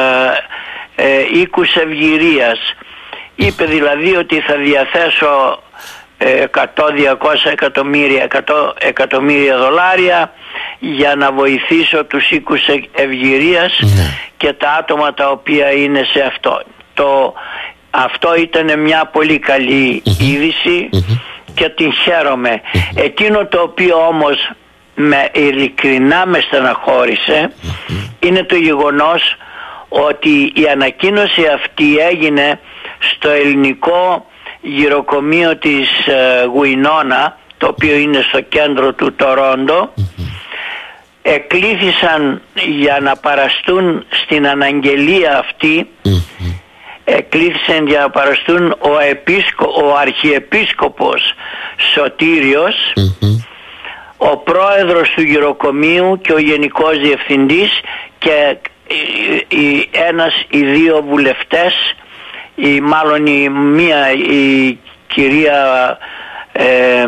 ε, ε, οίκους ευγυρίας. Είπε δηλαδή ότι θα διαθέσω εκατό με διακόσια εκατομμύρια, εκατό εκατομμύρια δολάρια για να βοηθήσω τους οίκους ευγυρίας ναι. και τα άτομα τα οποία είναι σε αυτό. Το, αυτό ήταν μια πολύ καλή mm-hmm. είδηση mm-hmm. και την χαίρομαι. Mm-hmm. Εκείνο το οποίο όμως με ειλικρινά με στεναχώρησε mm-hmm. είναι το γεγονός ότι η ανακοίνωση αυτή έγινε στο ελληνικό γυροκομείο της ε, Γουινόνα, το οποίο είναι στο κέντρο του Τορόντο. Mm-hmm. Εκλήθησαν για να παραστούν στην αναγγελία αυτή mm-hmm. εκλήθησαν για να παραστούν ο, επίσκο, ο Αρχιεπίσκοπος Σωτήριος mm-hmm. ο πρόεδρος του γυροκομείου και ο γενικός διευθυντής και η, η, ένας οι δύο βουλευτές, η, μάλλον η μία η κυρία ε, ε,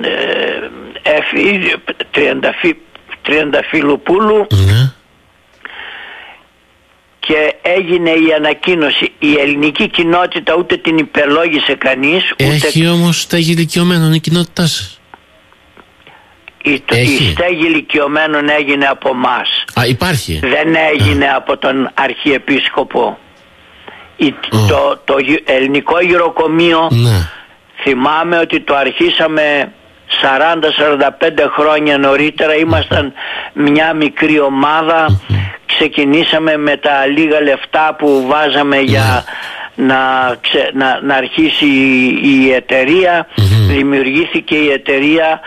Εφη, Τριανταφυ, Τριανταφυλλοπούλου mm-hmm. και έγινε η ανακοίνωση. Η ελληνική κοινότητα ούτε την υπελόγισε κανείς. Έχει ούτε... όμως στέγη ηλικιωμένων η κοινότητά σας? Η, το, η στέγη ηλικιωμένων έγινε από εμάς. Α, υπάρχει. Δεν έγινε Α. από τον Αρχιεπίσκοπο. Η, oh. το, το ελληνικό γυροκομείο ναι. θυμάμαι ότι το αρχίσαμε σαράντα με σαράντα πέντε χρόνια νωρίτερα. Ήμασταν μια μικρή ομάδα. Mm-hmm. Ξεκινήσαμε με τα λίγα λεφτά που βάζαμε yeah. για να, ξε, να, να αρχίσει η, η εταιρεία. Mm-hmm. Δημιουργήθηκε η εταιρεία.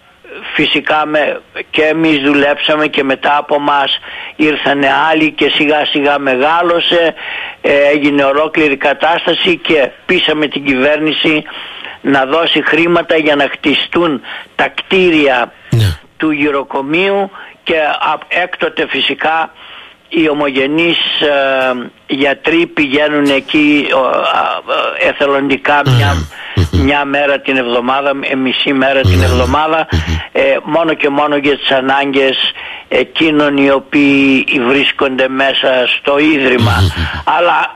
Φυσικά με, και εμείς δουλέψαμε και μετά από μας ήρθανε άλλοι και σιγά σιγά μεγάλωσε, ε, έγινε ολόκληρη κατάσταση και πείσαμε την κυβέρνηση να δώσει χρήματα για να χτιστούν τα κτίρια yeah. του γυροκομείου και α, έκτοτε φυσικά οι ομογενείς ε, γιατροί πηγαίνουν εκεί ε, ε, εθελοντικά μια, μια μέρα την εβδομάδα, ε, μισή μέρα την εβδομάδα ε, μόνο και μόνο για τις ανάγκες εκείνων οι οποίοι βρίσκονται μέσα στο ίδρυμα. Αλλά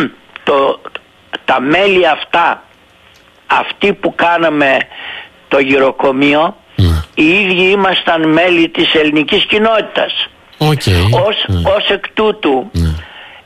το, τα μέλη αυτά, αυτοί που κάναμε το γυροκομείο, οι ίδιοι ήμασταν μέλη της ελληνικής κοινότητας. Okay. Ως, mm. ως εκ τούτου mm.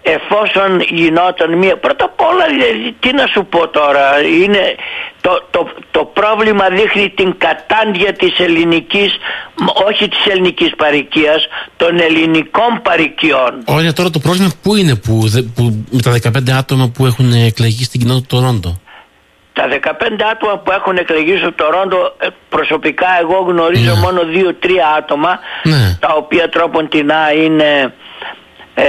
εφόσον γινόταν μία, πρώτα απ' όλα τι να σου πω τώρα, είναι το, το, το πρόβλημα δείχνει την κατάντια της ελληνικής, όχι της ελληνικής παροικίας, των ελληνικών παροικιών. Ωραία, τώρα το πρόβλημα πού είναι που, που, με τα δεκαπέντε άτομα που έχουν εκλεγεί στην κοινότητα του Τορόντο? Τα δεκαπέντε άτομα που έχουν εκλεγεί στο Τορόντο, προσωπικά εγώ γνωρίζω ναι. μόνο δύο τρία άτομα ναι. τα οποία τρόποντινά είναι ε,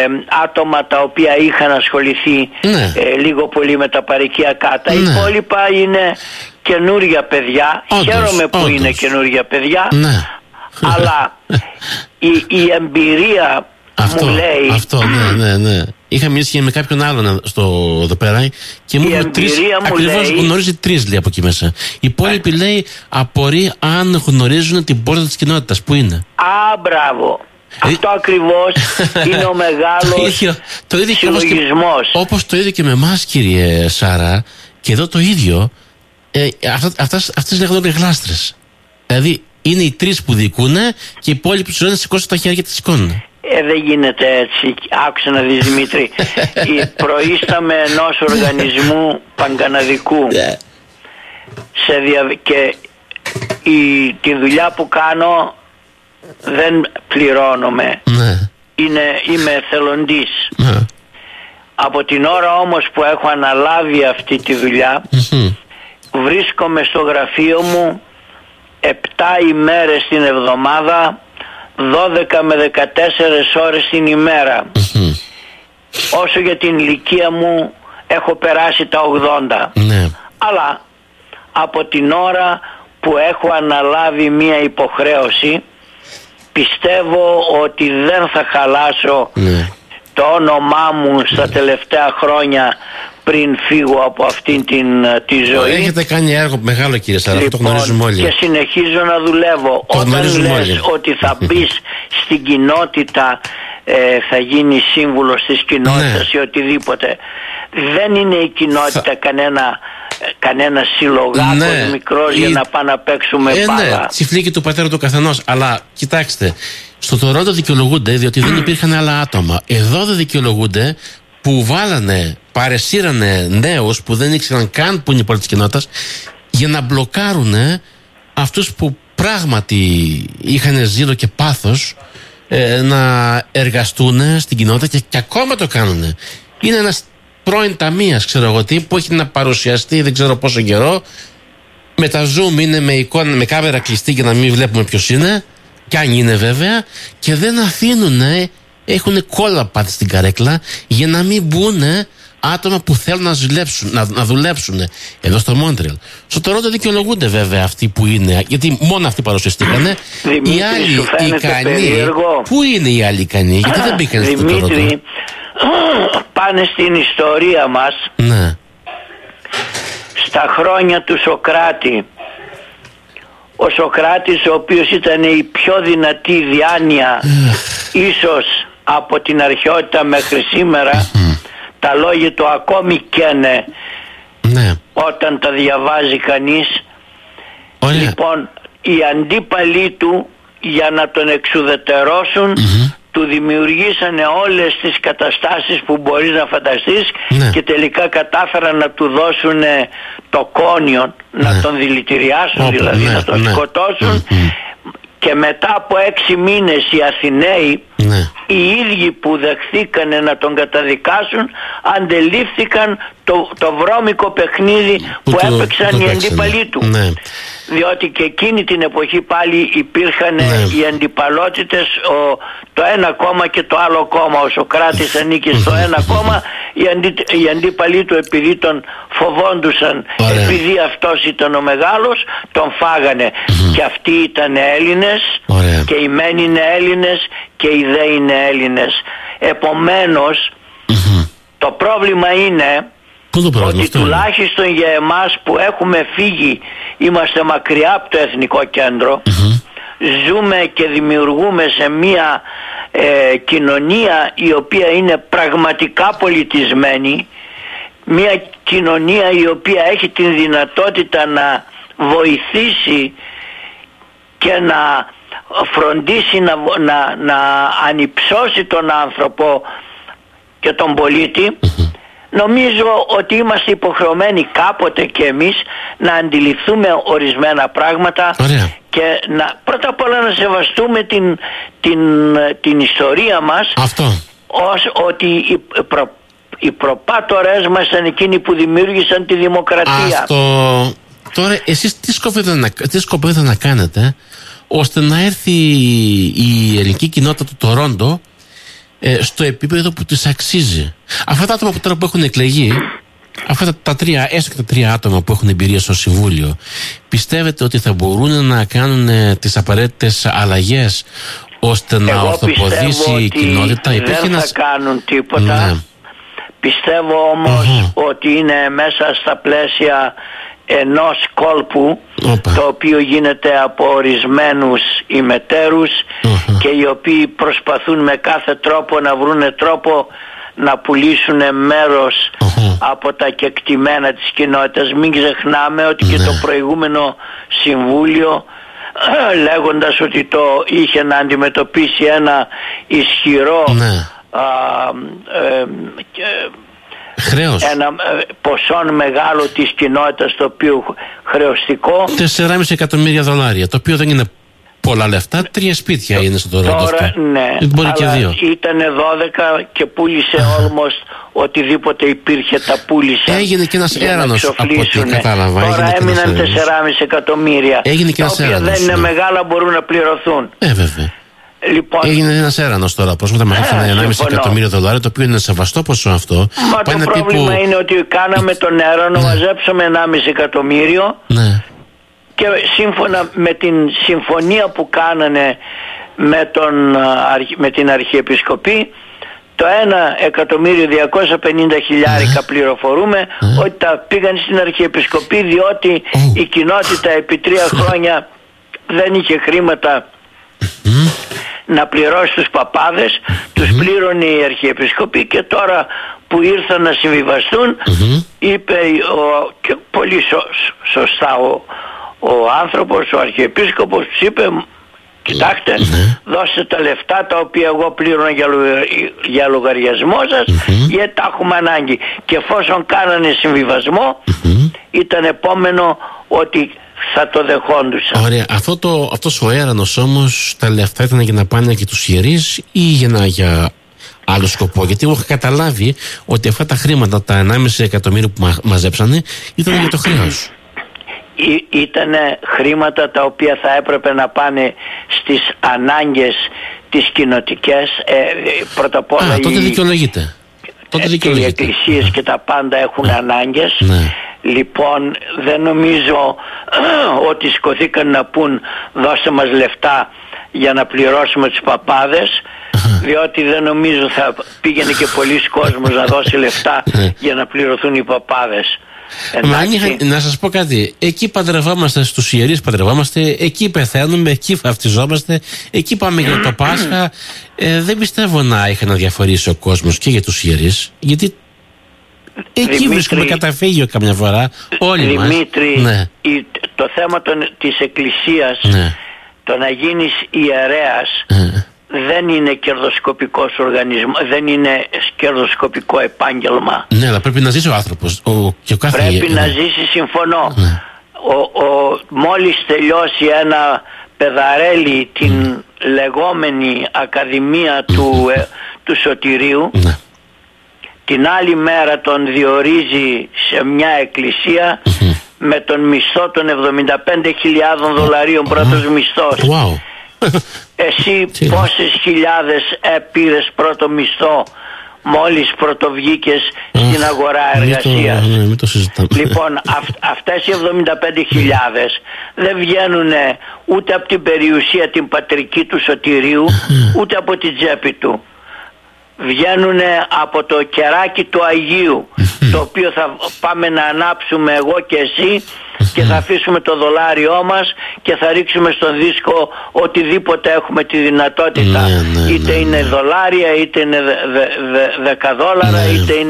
άτομα τα οποία είχαν ασχοληθεί ναι. ε, λίγο πολύ με τα παροικιακά. Τα ναι. υπόλοιπα είναι καινούρια παιδιά. Όντως, χαίρομαι που όντως. είναι καινούρια παιδιά ναι. αλλά η, η εμπειρία αυτό, μου λέει αυτό, ναι, ναι, ναι. Είχα μιλήσει με κάποιον άλλον στο, εδώ πέρα και μου είπε τρεις, ακριβώς λέει... γνωρίζει τρεις λέει από εκεί μέσα. Οι υπόλοιποι yeah. λέει απορεί αν γνωρίζουν την πόρτα της κοινότητας. Πού είναι? Α, μπράβο. Ε... Αυτό ακριβώς είναι ο μεγάλος το ίδιο, το ίδιο συλλογισμός. Και, όπως το ίδιο και με εμάς κύριε Σάρα, και εδώ το ίδιο, ε, αυτά, αυτές, αυτές λέγονται γλάστρες. Δηλαδή Είναι οι τρεις που δικούνε και οι υπόλοιποι σου λένε σηκώσουν τα χέρια και τα σηκώνουν. Ε, δεν γίνεται έτσι. Άκουσα να δεις, Δημήτρη. Προείσταμε ενός οργανισμού παγκαναδικού yeah. σε δια... και η... τη δουλειά που κάνω δεν πληρώνομαι. Yeah. Είναι... Είμαι εθελοντής. Yeah. Από την ώρα όμως που έχω αναλάβει αυτή τη δουλειά mm-hmm. βρίσκομαι στο γραφείο μου επτά ημέρες την εβδομάδα, δώδεκα με δεκατέσσερις ώρες την ημέρα. Mm-hmm. Όσο για την ηλικία μου έχω περάσει τα ογδόντα. Mm-hmm. Αλλά από την ώρα που έχω αναλάβει μία υποχρέωση πιστεύω ότι δεν θα χαλάσω mm-hmm. το όνομά μου στα τελευταία χρόνια πριν φύγω από αυτήν την τη ζωή. Έχετε κάνει έργο μεγάλο, κύριε Σαρά, λοιπόν, το γνωρίζουμε όλοι. Και συνεχίζω να δουλεύω. Το Όταν λες όλοι. Ότι θα μπεις στην κοινότητα, ε, θα γίνει σύμβουλος της κοινότητας ναι. ή οτιδήποτε, δεν είναι η κοινότητα θα... κανένα, κανένα συλλογάκος ναι. μικρός η... για να πάμε να παίξουμε ε, μπάλα. Ναι, τσιφλίκι του πατέρα του καθενός. Αλλά κοιτάξτε, στο Τορόντο δικαιολογούνται διότι δεν υπήρχαν άλλα άτομα. Εδώ δεν δικαιολογούνται που βάλανε, παρεσύρανε νέους που δεν ήξεραν καν που είναι η πόλη της κοινότητας για να μπλοκάρουν αυτούς που πράγματι είχαν ζήλο και πάθος ε, να εργαστούν στην κοινότητα και, και ακόμα το κάνουν. Είναι ένας πρώην ταμείας, ξέρω εγώ τι, που έχει να παρουσιαστεί δεν ξέρω πόσο καιρό. Με τα zoom είναι με εικόνα, με κάμερα κλειστή για να μην βλέπουμε ποιος είναι, κι αν είναι βέβαια, και δεν αφήνουν. Έχουν κόλλα πάτη στην καρέκλα για να μην μπουν άτομα που θέλουν να δουλέψουν, να, να δουλέψουν εδώ στο Μόντρεαλ. Στο Τορόντο δικαιολογούνται βέβαια αυτοί που είναι, γιατί μόνο αυτοί παρουσιαστήκανε. Οι άλλοι ικανοί. Πού είναι οι άλλοι ικανοί, γιατί δεν μπήκαν στο Τορόντο? Δημήτρη, πάνε στην ιστορία μας. Ναι. Στα χρόνια του Σοκράτη. Ο Σοκράτης, ο οποίος ήταν η πιο δυνατή διάνοια ίσως από την αρχαιότητα μέχρι σήμερα, mm-hmm. τα λόγια του ακόμη καίνε ναι. όταν τα διαβάζει κανείς. Ωραία. Λοιπόν, οι αντίπαλοι του για να τον εξουδετερώσουν mm-hmm. του δημιουργήσανε όλες τις καταστάσεις που μπορείς να φανταστείς ναι. και τελικά κατάφεραν να του δώσουν το κόνιο, ναι. να τον δηλητηριάσουν, Όπο, δηλαδή ναι, να τον ναι. σκοτώσουν mm-hmm. και μετά από έξι μήνες οι Αθηναίοι ναι. οι ίδιοι που δεχθήκανε να τον καταδικάσουν αντελήφθηκαν το, το βρώμικο παιχνίδι που, που το, έπαιξαν το οι αντίπαλοι του ναι. διότι και εκείνη την εποχή πάλι υπήρχαν ναι. οι αντιπαλότητες, ο, το ένα κόμμα και το άλλο κόμμα. Ο Σοκράτης ανήκε στο ένα κόμμα, οι, αντί, οι αντίπαλοι του επειδή τον φοβόντουσαν, Ωραία. επειδή αυτός ήταν ο μεγάλος, τον φάγανε mm-hmm. και αυτοί ήταν Έλληνες Ωραία. και οι μεν είναι Έλληνες και οι δε είναι Έλληνες. Επομένως mm-hmm. το πρόβλημα είναι ότι αυτό τουλάχιστον για εμάς που έχουμε φύγει, είμαστε μακριά από το εθνικό κέντρο, mm-hmm. ζούμε και δημιουργούμε σε μια ε, κοινωνία η οποία είναι πραγματικά πολιτισμένη, μια κοινωνία η οποία έχει την δυνατότητα να βοηθήσει και να φροντίσει να, να, να ανυψώσει τον άνθρωπο και τον πολίτη. Mm-hmm. Νομίζω ότι είμαστε υποχρεωμένοι κάποτε και εμείς να αντιληφθούμε ορισμένα πράγματα. Ωραία. Και να, πρώτα απ' όλα να σεβαστούμε την, την, την ιστορία μας. Αυτό. Ως ότι οι, προ, οι προπάτορες μας ήταν εκείνοι που δημιούργησαν τη δημοκρατία. Αυτό. Τώρα εσείς τι σκοπεύετε να, τι σκοπεύετε να κάνετε ώστε να έρθει η ελληνική κοινότητα του Τορόντο Ε, στο επίπεδο που της αξίζει? Αυτά τα άτομα που τώρα που έχουν εκλεγεί, αυτά τα, τα τρία, έστω και τα τρία άτομα που έχουν εμπειρία στο Συμβούλιο, πιστεύετε ότι θα μπορούν να κάνουν ε, τις απαραίτητες αλλαγές ώστε να Εγώ ορθοποδήσει η κοινότητα? Δεν θα ένας... κάνουν τίποτα. Ναι. Πιστεύω όμως uh-huh. ότι είναι μέσα στα πλαίσια ενός κόλπου Οπα. το οποίο γίνεται από ορισμένους ημετέρους uh-huh. και οι οποίοι προσπαθούν με κάθε τρόπο να βρούνε τρόπο να πουλήσουν μέρος uh-huh. από τα κεκτημένα της κοινότητας. Μην ξεχνάμε ότι uh-huh. και το προηγούμενο συμβούλιο λέγοντας ότι το είχε να αντιμετωπίσει ένα ισχυρό ναι. α, ε, ε, χρέος, ένα ποσό μεγάλο της κοινότητας, το οποίο χρεωστικό τέσσερα κόμμα πέντε εκατομμύρια δολάρια, το οποίο δεν είναι πολλά λεφτά, τρία σπίτια είναι στο Τορόντο αυτό. Ναι, μπορεί και δύο. Ήταν δώδεκα και πούλησε almost οτιδήποτε υπήρχε, τα πούλησε. Έγινε και ένας έρανος από ό,τι κατάλαβα. Τώρα έμειναν τέσσερα κόμμα πέντε εκατομμύρια. Έγινε και ένας έρανος. Τα οποία δεν είναι ναι. μεγάλα, μπορούν να πληρωθούν. Ε, βέβαια. Λοιπόν, έγινε ένας έρανος τώρα. Πρόσφατα με έφτανε ενάμιση εκατομμύριο δολάρια, το οποίο είναι σεβαστό ποσό αυτό. Μα το πρόβλημα που... είναι ότι κάναμε τον έρανο, ναι. μαζέψαμε ενάμιση εκατομμύριο. Ναι. Και σύμφωνα με την συμφωνία που κάνανε με, τον, με την Αρχιεπισκοπή, το ένα εκατομμύριο διακόσια πενήντα χιλιάρικα πληροφορούμε ότι τα πήγαν στην Αρχιεπισκοπή, διότι η κοινότητα επί τρία χρόνια δεν είχε χρήματα να πληρώσει τους παπάδες, τους πλήρωνε η Αρχιεπισκοπή, και τώρα που ήρθαν να συμβιβαστούν, είπε ο, και πολύ σω, σωστά ο Ο άνθρωπος, ο Αρχιεπίσκοπος, τους είπε, κοιτάξτε, mm-hmm. δώστε τα λεφτά τα οποία εγώ πλήρωνα για, για λογαριασμό σας, mm-hmm. γιατί τα έχουμε ανάγκη. Και εφόσον κάνανε συμβιβασμό, mm-hmm. ήταν επόμενο ότι θα το δεχόντουσαν. Ωραία. Αυτό το, αυτός ο έρανος όμως, τα λεφτά ήταν για να πάνε και τους ιερείς ή για να για άλλο σκοπό? Γιατί εγώ είχα καταλάβει ότι αυτά τα χρήματα, τα ενάμιση εκατομμύρια που μα, μαζέψανε, ήταν για το χρέος. Ήταν χρήματα τα οποία θα έπρεπε να πάνε στις ανάγκες τις κοινοτικές. Ε, πρώτα απ' όλα, Α, τότε δικαιολογείται. Τότε δικαιολογείται. Οι εκκλησίες και τα πάντα έχουν ανάγκες. Ναι. Λοιπόν, δεν νομίζω ότι σκοθήκαν να πούν δώστε μας λεφτά για να πληρώσουμε τους παπάδες, διότι δεν νομίζω θα πήγαινε και πολλοί κόσμος να δώσει λεφτά για να πληρωθούν οι παπάδες. Μα, να σας πω κάτι, εκεί παντρευόμαστε, στους ιερείς παντρευόμαστε, εκεί πεθαίνουμε, εκεί βαφτιζόμαστε, εκεί πάμε για το Πάσχα. ε, δεν πιστεύω να είχε να διαφορήσει ο κόσμος και για τους ιερείς, γιατί εκεί Δημήτρη, βρίσκουμε καταφύγιο καμιά φορά όλοι μας. Δημήτρη, ναι. η, το θέμα των, της Εκκλησίας, ναι. το να γίνεις ιερέας, ναι. δεν είναι κερδοσκοπικός οργανισμός, δεν είναι κερδοσκοπικό επάγγελμα. Ναι, αλλά πρέπει να ζήσει ο άνθρωπος. Ο, και ο κάθε πρέπει ε, να ναι. ζήσει, συμφωνώ. Ναι. Ο, ο, μόλις τελειώσει ένα παιδαρέλι την mm. λεγόμενη Ακαδημία mm. του, ε, του Σωτηρίου, ναι. την άλλη μέρα τον διορίζει σε μια εκκλησία mm-hmm. με τον μισθό των εβδομήντα πέντε χιλιάδων δολαρίων, πρώτος mm. μισθός. Wow. Εσύ πόσες χιλιάδες πήρες πρώτο μισθό μόλις πρωτοβγήκες στην αγορά εργασίας? Ναι, μην το συζητάμε. Λοιπόν, αυ, αυτές οι εβδομήντα πέντε χιλιάδες δεν βγαίνουν ούτε από την περιουσία την πατρική του Σωτηρίου, ούτε από την τσέπη του. Βγαίνουν από το κεράκι του Αγίου, το οποίο θα πάμε να ανάψουμε εγώ και εσύ, και θα αφήσουμε το δολάριό μας και θα ρίξουμε στον δίσκο οτιδήποτε έχουμε τη δυνατότητα, ναι, ναι, είτε ναι, είναι ναι. δολάρια, είτε είναι δέκα δόλαρα, ναι. είτε είναι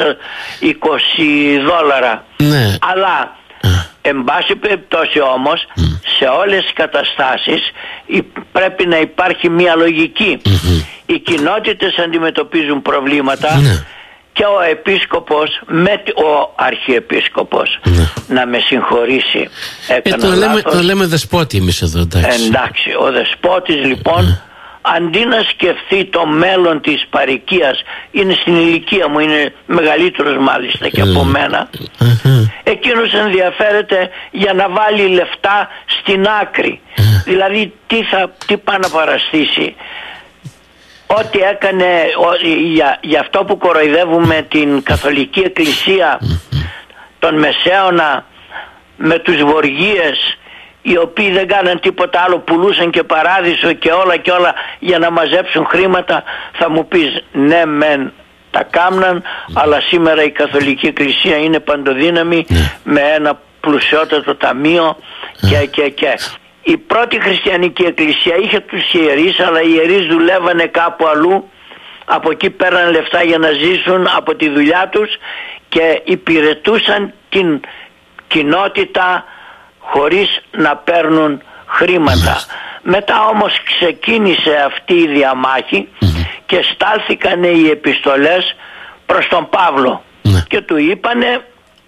είκοσι δόλαρα. Ναι. Αλλά εν πάση περιπτώσει όμως, mm. σε όλες τις καταστάσεις πρέπει να υπάρχει μια λογική. Mm-hmm. Οι κοινότητες αντιμετωπίζουν προβλήματα, mm. και ο επίσκοπος με ο αρχιεπίσκοπος, mm. να με συγχωρήσει, έκανα ε, το, λέμε, λάθος. το λέμε δεσπότη εμείς εδώ, εντάξει. Εντάξει, ο δεσπότης λοιπόν, mm. αντί να σκεφτεί το μέλλον της παροικίας, είναι στην ηλικία μου, είναι μεγαλύτερος μάλιστα και από μένα, mm-hmm. εκείνος ενδιαφέρεται για να βάλει λεφτά στην άκρη. Mm. Δηλαδή τι, θα, τι πάει να παραστήσει? Ό,τι έκανε ό, για, για αυτό που κοροϊδεύουμε την Καθολική Εκκλησία, mm-hmm. τον Μεσαίωνα, με τους Βοργίες, οι οποίοι δεν κάναν τίποτα άλλο, πουλούσαν και παράδεισο και όλα και όλα για να μαζέψουν χρήματα, θα μου πεις ναι μεν τα κάμναν, mm. αλλά σήμερα η Καθολική Εκκλησία είναι παντοδύναμη, mm. με ένα πλουσιότατο ταμείο mm. και και και. Η πρώτη χριστιανική εκκλησία είχε τους ιερείς, αλλά οι ιερείς δουλεύανε κάπου αλλού, από εκεί παίρναν λεφτά για να ζήσουν από τη δουλειά τους και υπηρετούσαν την κοινότητα χωρίς να παίρνουν χρήματα. Mm-hmm. Μετά όμως ξεκίνησε αυτή η διαμάχη mm-hmm. και στάλθηκαν οι επιστολές προς τον Παύλο mm-hmm. και του είπανε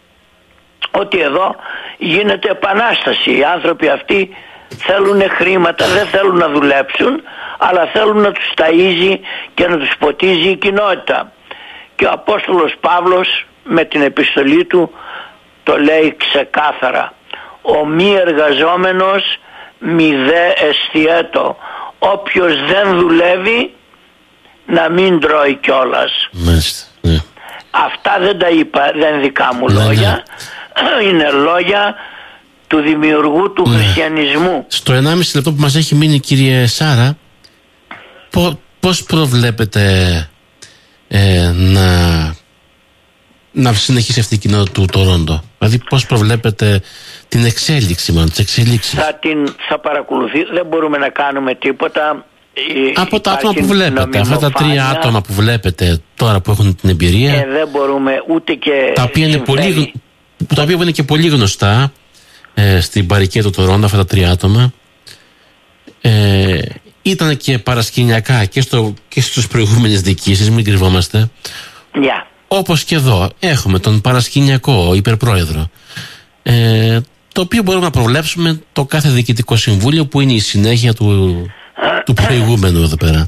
ότι εδώ γίνεται επανάσταση. Οι άνθρωποι αυτοί θέλουν χρήματα, δεν θέλουν να δουλέψουν, αλλά θέλουν να τους ταΐζει και να τους ποτίζει η κοινότητα. Και ο Απόστολος Παύλος με την επιστολή του το λέει ξεκάθαρα: ο μη εργαζόμενος μη δε εστιέτο, όποιος δεν δουλεύει να μην τρώει κιόλας. Μάλιστα, ναι. Αυτά δεν τα είπα, δεν δικά μου ναι, λόγια ναι. Είναι λόγια του δημιουργού του ναι. χριστιανισμού. Στο ενάμιση λεπτό που μας έχει μείνει, κύριε Σάρα, πο, πώς προβλέπετε ε, να, να συνεχίσει αυτή η κοινότητα του Τορόντο? Δηλαδή πώς προβλέπετε την εξέλιξη, μάλλον τις εξελίξεις? Θα, την, θα παρακολουθεί, δεν μπορούμε να κάνουμε τίποτα. Από τα άτομα που βλέπετε, αυτά τα τρία άτομα που βλέπετε τώρα που έχουν την εμπειρία, ε, δεν μπορούμε ούτε και τα οποία είναι, πολύ, τα οποία είναι και πολύ γνωστά ε, στην παροικία του Τορόντο, αυτά τα τρία άτομα ε, ήταν και παρασκηνιακά και, στο, και στους προηγούμενες διοικήσεις, μην κρυβόμαστε. Yeah. Όπως και εδώ έχουμε τον παρασκηνιακό υπερπρόεδρο, ε, το οποίο μπορούμε να προβλέψουμε το κάθε διοικητικό συμβούλιο που είναι η συνέχεια του, του προηγούμενου εδώ πέρα.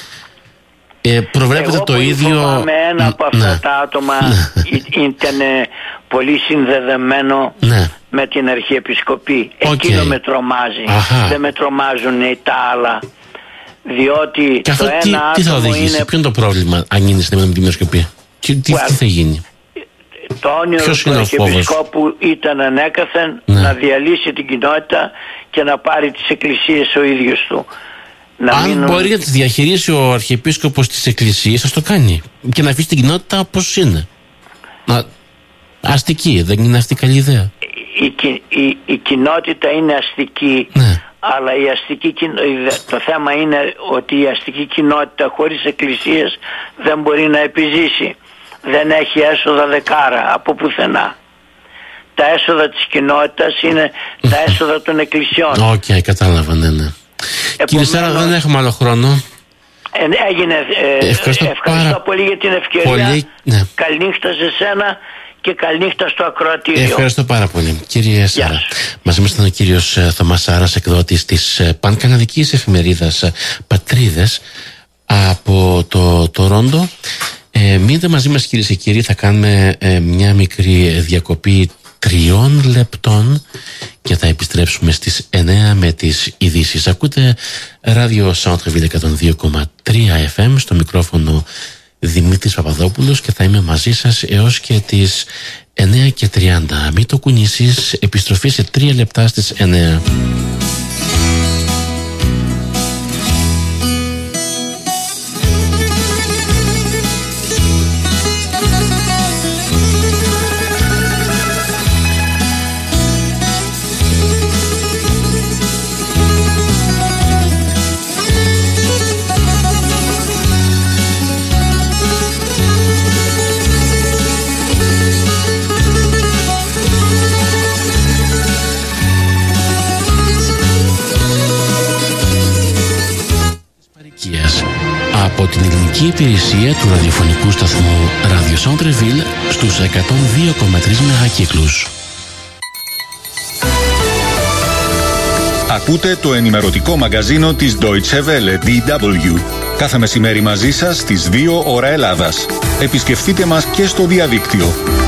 Ε, προβλέπετε εγώ το ίδιο. Εγώ ένα από αυτά ναι. τα άτομα ήταν πολύ συνδεδεμένο ναι. με την Αρχιεπισκοπή. Okay. Εκείνο με τρομάζει. Αχα. Δεν με τρομάζουν τα άλλα. Διότι και αυτό το τι, ένα τι θα άτομο οδηγήσει, είναι... ποιο είναι το πρόβλημα αν γίνει στην Αρχιεπισκοπή? Τι, τι, well, τι θα γίνει? Το όνειρο του Αρχιεπισκόπου ήταν ανέκαθεν ναι. να διαλύσει την κοινότητα και να πάρει τις εκκλησίες ο ίδιος του. Να αν μείνουν... μπορεί να τις διαχειρίσει ο Αρχιεπίσκοπος της εκκλησίας, ας το κάνει και να αφήσει την κοινότητα όπως είναι. Να... αστική, δεν είναι αυτή καλή ιδέα? Η, η, η κοινότητα είναι αστική ναι. αλλά η αστική, το θέμα είναι ότι η αστική κοινότητα χωρίς εκκλησίες δεν μπορεί να επιζήσει. Δεν έχει έσοδα δεκάρα από πουθενά. Τα έσοδα της κοινότητας είναι τα έσοδα των εκκλησιών. Οκ, okay, κατάλαβα, ναι, ναι. Επομένως, κύριε Σάρα, δεν έχουμε άλλο χρόνο. Ε, έγινε, ε, ευχαριστώ, ευχαριστώ πάρα... πολύ για την ευκαιρία. Πολύ, ναι. Καληνύχτα σε σένα και καληνύχτα στο ακροατήριο. Ευχαριστώ πάρα πολύ, κύριε Σάρα. Μαζί μας ήταν ο κύριος Θωμάς Σάρας, εκδότης της πανκαναδικής εφημερίδας Πατρίδες από το Τορόντο. Ε, μείνετε μαζί μας, κυρίες και κύριοι, θα κάνουμε ε, μια μικρή διακοπή τριών λεπτών και θα επιστρέψουμε στις εννέα με τις ειδήσεις. Ακούτε ράδιο Centreville εκατόν δύο κόμμα τρία εφ εμ, στο μικρόφωνο Δημήτρης Παπαδόπουλος και θα είμαι μαζί σας έως και τις εννέα και τριάντα. Μην το κουνήσεις, επιστροφή σε τρία λεπτά στις εννέα. Από την ελληνική υπηρεσία του ραδιοφωνικού σταθμού Radio Centreville στους εκατόν δύο κόμμα τρία μεγακύκλους. Ακούτε το ενημερωτικό μαγκαζίνο της Deutsche Welle ντι ντάμπλιου. Κάθε μεσημέρι μαζί σας στις δύο ώρα Ελλάδας. Επισκεφτείτε μας και στο διαδίκτυο.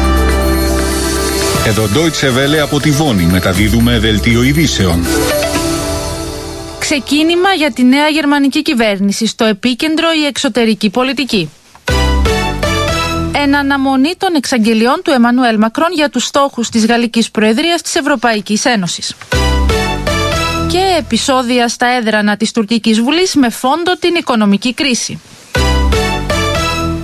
Εδώ Deutsche Welle από τη Βόνη μεταδίδουμε δελτίο ειδήσεων. Ξεκίνημα για τη νέα γερμανική κυβέρνηση, στο επίκεντρο η εξωτερική πολιτική. Εν αναμονή των εξαγγελιών του Εμμανουέλ Μακρόν για τους στόχους της Γαλλικής Προεδρίας της Ευρωπαϊκής Ένωσης. Και επεισόδια στα έδρανα της Τουρκικής Βουλής με φόντο την οικονομική κρίση.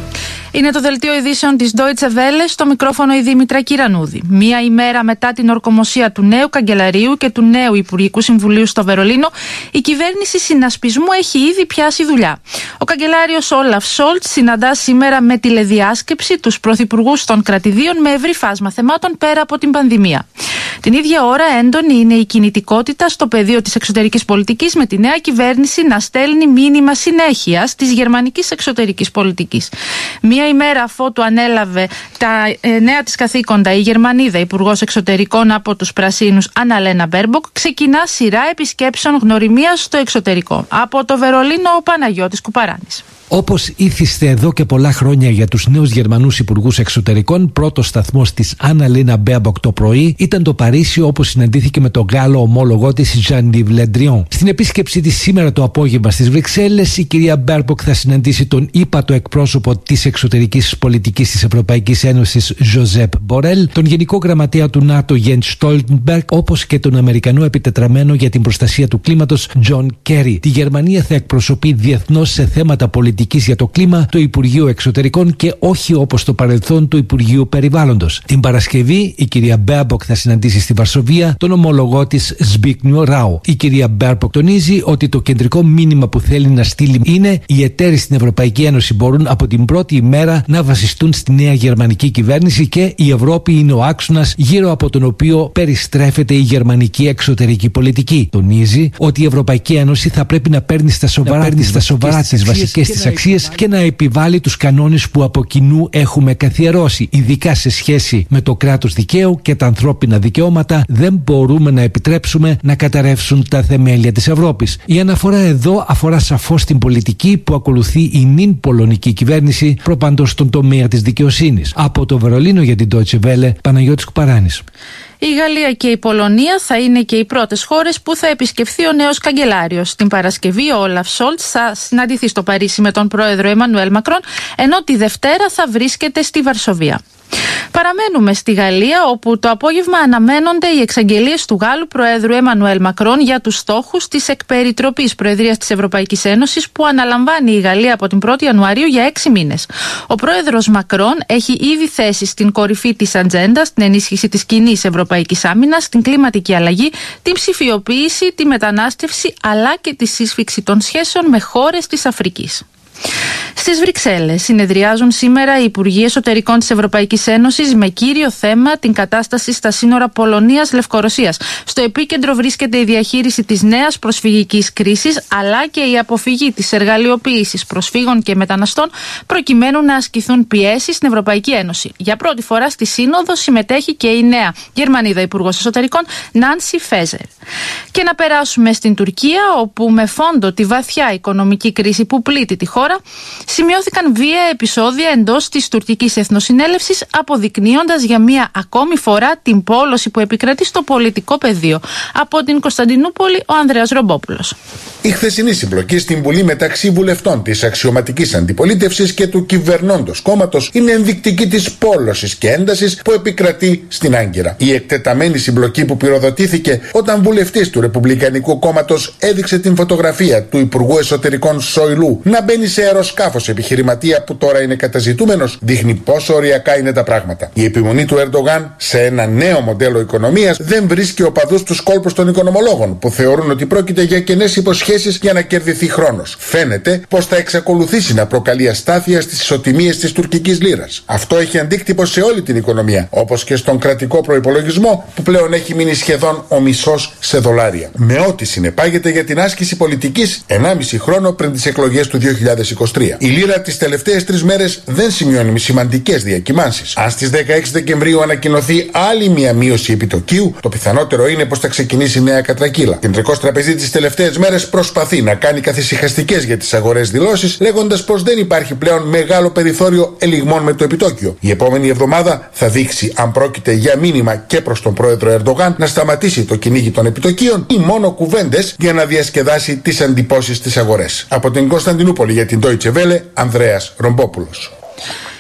Είναι το δελτίο ειδήσεων της Deutsche Welle, στο μικρόφωνο η Δήμητρα Κυρανούδη. Μία ημέρα μετά την ορκομοσία του νέου καγκελαρίου και του νέου Υπουργικού Συμβουλίου στο Βερολίνο, η κυβέρνηση συνασπισμού έχει ήδη πιάσει δουλειά. Ο καγκελάριος Όλαφ Σόλτς συναντά σήμερα με τηλεδιάσκεψη τους πρωθυπουργούς των κρατηδίων με ευρύ φάσμα θεμάτων πέρα από την πανδημία. Την ίδια ώρα έντονη είναι η κινητικότητα στο πεδίο της εξωτερικής πολιτικής, με τη νέα κυβέρνηση να στέλνει μήνυμα συνέχειας της γερμανικής εξωτερικής πολιτικής. Μία ημέρα αφότου ανέλαβε τα ε, νέα της καθήκοντα η Γερμανίδα Υπουργός Εξωτερικών από τους Πρασίνους Αναλένα Μπέρμποκ, ξεκινά σειρά επισκέψεων γνωριμίας στο εξωτερικό. Από το Βερολίνο, ο Παναγιώτης Κουπαράνης. Όπως ήθιστε εδώ και πολλά χρόνια για τους νέους Γερμανούς Υπουργούς Εξωτερικών, πρώτος σταθμός της Αναλένα Μπέρμποκ το πρωί ήταν το Παρίσι, όπου συναντήθηκε με τον Γάλλο ομόλογό της Jean-Yves Le Drian. Στην επίσκεψή της σήμερα το απόγευμα στις Βρυξέλλες, η κυρία Μπέρμποκ θα συναντήσει τον ύπατο εκπρόσωπο της εξωτερικής πολιτικής της Ευρωπαϊκής Ένωσης, Josep Borrell, τον Γενικό Γραμματέα του ΝΑΤΟ, Jens Stoltenberg, όπως και τον Αμερικανό επιτετραμένο για την προστασία του κλίματος, John Kerry. Τη Γερμανία θα εκπροσωπεί διεθνώς σε θέματα πολιτικής για το κλίμα το Υπουργείο Εξωτερικών και όχι όπως το παρελθόν το Υπουργείο Περιβάλλοντος. Την Παρασκευή η κυρία Μπέρμποκ θα συναντήσει στη Βαρσοβία τον ομολογό της Zbigniew Rau. Η κυρία Μπέρμποκ τονίζει ότι το κεντρικό μήνυμα που θέλει να στείλει είναι οι εταίροι στην Ευρωπαϊκή Ένωση μπορούν από την πρώτη ημέρα να βασιστούν στη νέα γερμανική κυβέρνηση και η Ευρώπη είναι ο άξονας γύρω από τον οποίο περιστρέφεται η γερμανική εξωτερική πολιτική. Τονίζει ότι η Ευρωπαϊκή Ένωση θα πρέπει να παίρνει στα σοβαρά, παίρνει στα σοβαρά τις βασικές της αξίες και να επιβάλλει τους κανόνες που από κοινού έχουμε καθιερώσει, ειδικά σε σχέση με το κράτος δικαίου και τα ανθρώπινα δικαιώματα. Δεν μπορούμε να επιτρέψουμε να καταρρεύσουν τα θεμέλια της Ευρώπης. Η αναφορά εδώ αφορά σαφώς την πολιτική που ακολουθεί η νυν πολωνική κυβέρνηση, προπαντός στον τομέα της δικαιοσύνης. Από το Βερολίνο για την Deutsche Welle, Παναγιώτης Κουπαράνης. Η Γαλλία και η Πολωνία θα είναι και οι πρώτες χώρες που θα επισκεφθεί ο νέος καγκελάριος. Την Παρασκευή ο Όλαφ Σόλτς θα συναντηθεί στο Παρίσι με τον πρόεδρο Εμμανουέλ Μακρόν, ενώ τη Δευτέρα θα βρίσκεται στη Βαρσοβία. Παραμένουμε στη Γαλλία, όπου το απόγευμα αναμένονται οι εξαγγελίες του Γάλλου Προέδρου Εμμανουέλ Μακρόν για τους στόχους της εκπεριτροπής Προεδρίας της Ευρωπαϊκής Ένωσης που αναλαμβάνει η Γαλλία από την πρώτη Ιανουαρίου για έξι μήνες. Ο Πρόεδρος Μακρόν έχει ήδη θέσει στην κορυφή της ατζέντας την ενίσχυση της κοινής ευρωπαϊκής άμυνας, την κλιματική αλλαγή, την ψηφιοποίηση, τη μετανάστευση αλλά και τη σύσφυξη των σχέσεων με χώρες της Αφρικής. Στις Βρυξέλλες συνεδριάζουν σήμερα οι Υπουργοί Εσωτερικών της Ευρωπαϊκής Ένωσης με κύριο θέμα την κατάσταση στα σύνορα Πολωνίας-Λευκορωσίας. Στο επίκεντρο βρίσκεται η διαχείριση της νέας προσφυγικής κρίσης αλλά και η αποφυγή της εργαλειοποίησης προσφύγων και μεταναστών προκειμένου να ασκηθούν πιέσεις στην Ευρωπαϊκή Ένωση. Για πρώτη φορά στη Σύνοδο συμμετέχει και η νέα Γερμανίδα Υπουργός Εσωτερικών Νάνσι Φέζερ. Και να περάσουμε στην Τουρκία, όπου με φόντο τη βαθιά οικονομική κρίση που πλήττει τη χώρα, σημειώθηκαν βία επεισόδια εντός της τουρκικής εθνοσυνέλευσης, αποδεικνύοντας για μία ακόμη φορά την πόλωση που επικρατεί στο πολιτικό πεδίο. Από την Κωνσταντινούπολη, ο Ανδρέας Ρομπόπουλος. Η χθεσινή συμπλοκή στην Βουλή μεταξύ βουλευτών της αξιωματικής αντιπολίτευσης και του κυβερνώντος κόμματος είναι ενδεικτική της πόλωσης και έντασης που επικρατεί στην Άγκυρα. Η εκτεταμένη συμπλοκή που πυροδοτήθηκε όταν βουλευτής του Ρεπουμπλικανικού κόμματος έδειξε την φωτογραφία του Υπουργού Εσωτερικών Σοϊλού να μπαίνει σε αεροσκάφος επιχειρηματία που τώρα είναι καταζητούμενος, δείχνει πόσο ωριακά είναι τα πράγματα. Η επιμονή του Ερντογάν σε ένα νέο μοντέλο οικονομίας δεν βρίσκει οπαδούς στους κόλπους των οικονομολόγων, που θεωρούν ότι πρόκειται για κενές υποσχέσεις για να κερδιθεί χρόνος. Φαίνεται πως θα εξακολουθήσει να προκαλεί αστάθεια στις ισοτιμίες της τουρκικής λίρας. Αυτό έχει αντίκτυπο σε όλη την οικονομία, όπως και στον κρατικό προϋπολογισμό που πλέον έχει μείνει σχεδόν ο μισός σε δολάρια. Με ό,τι συνεπάγεται για την άσκηση πολιτικής ενάμιση χρόνο πριν τις εκλογές του δύο χιλιάδες είκοσι τρία. Η λίρα τις τελευταίες τρεις μέρες δεν σημειώνει σημαντικές διακυμάνσεις. Αν στις δεκαέξι Δεκεμβρίου ανακοινωθεί άλλη μια μείωση επιτοκίου, το πιθανότερο είναι πως θα ξεκινήσει νέα κατρακύλα. Ο Κεντρικός Τραπεζίτης τις τελευταίες μέρες προσπαθεί να κάνει καθησυχαστικές για τις αγορές δηλώσεις, λέγοντας πως δεν υπάρχει πλέον μεγάλο περιθώριο ελιγμών με το επιτόκιο. Η επόμενη εβδομάδα θα δείξει αν πρόκειται για μήνυμα και προς τον πρόεδρο Ερντογάν να σταματήσει το κυνήγι των επιτοκίων ή μόνο κουβέντες για να διασκεδάσει τις εντυπώσεις στις αγορές. Από την Κωνσταντινούπολη για την Deutsche Welle, Ανδρέας Ρομπόπουλος.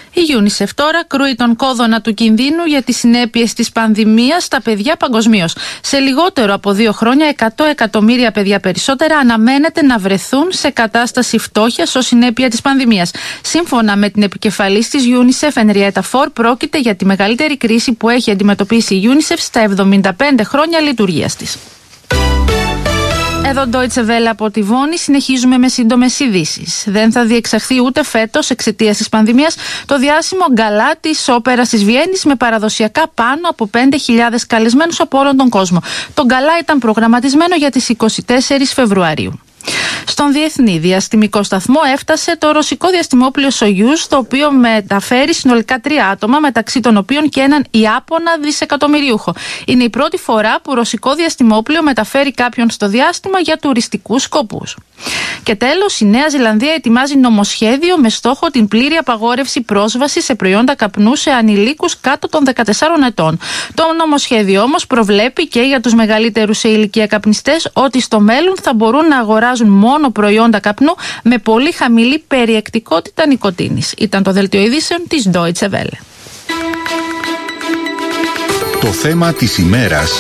Η UNICEF τώρα κρούει τον κόδωνα του κινδύνου για τις συνέπειες της πανδημίας στα παιδιά παγκοσμίως. Σε λιγότερο από δύο χρόνια, εκατό εκατομμύρια παιδιά περισσότερα αναμένεται να βρεθούν σε κατάσταση φτώχειας ως συνέπεια της πανδημίας. Σύμφωνα με την επικεφαλής της UNICEF, Henrietta Fore, πρόκειται για τη μεγαλύτερη κρίση που έχει αντιμετωπίσει η UNICEF στα εβδομήντα πέντε χρόνια λειτουργίας της. Εδώ Deutsche Welle από τη Βόνη, συνεχίζουμε με σύντομες ειδήσεις. Δεν θα διεξαχθεί ούτε φέτος εξαιτίας της πανδημίας το διάσημο γκαλά της όπερας της Βιέννης με παραδοσιακά πάνω από πέντε χιλιάδες καλεσμένους από όλον τον κόσμο. Το γκαλά ήταν προγραμματισμένο για τις εικοστή τέταρτη Φεβρουαρίου. Στον διεθνή διαστημικό σταθμό έφτασε το ρωσικό διαστημόπλιο Σογιούς, το οποίο μεταφέρει συνολικά τρία άτομα, μεταξύ των οποίων και έναν Ιάπωνα δισεκατομμυριούχο. Είναι η πρώτη φορά που ρωσικό διαστημόπλιο μεταφέρει κάποιον στο διάστημα για τουριστικούς σκοπούς. Και τέλος, η Νέα Ζηλανδία ετοιμάζει νομοσχέδιο με στόχο την πλήρη απαγόρευση πρόσβασης σε προϊόντα καπνού σε ανηλίκους κάτω των δεκατεσσάρων ετών. Το νομοσχέδιο όμως προβλέπει και για τους μεγαλύτερους σε ηλικία καπνιστές ότι στο μέλλον θα μπορούν να αγοράζουν μόνο προϊόντα καπνού με πολύ χαμηλή περιεκτικότητα νικοτίνης. Ήταν το δελτίο ειδήσεων της Deutsche Welle. Το θέμα της ημέρας.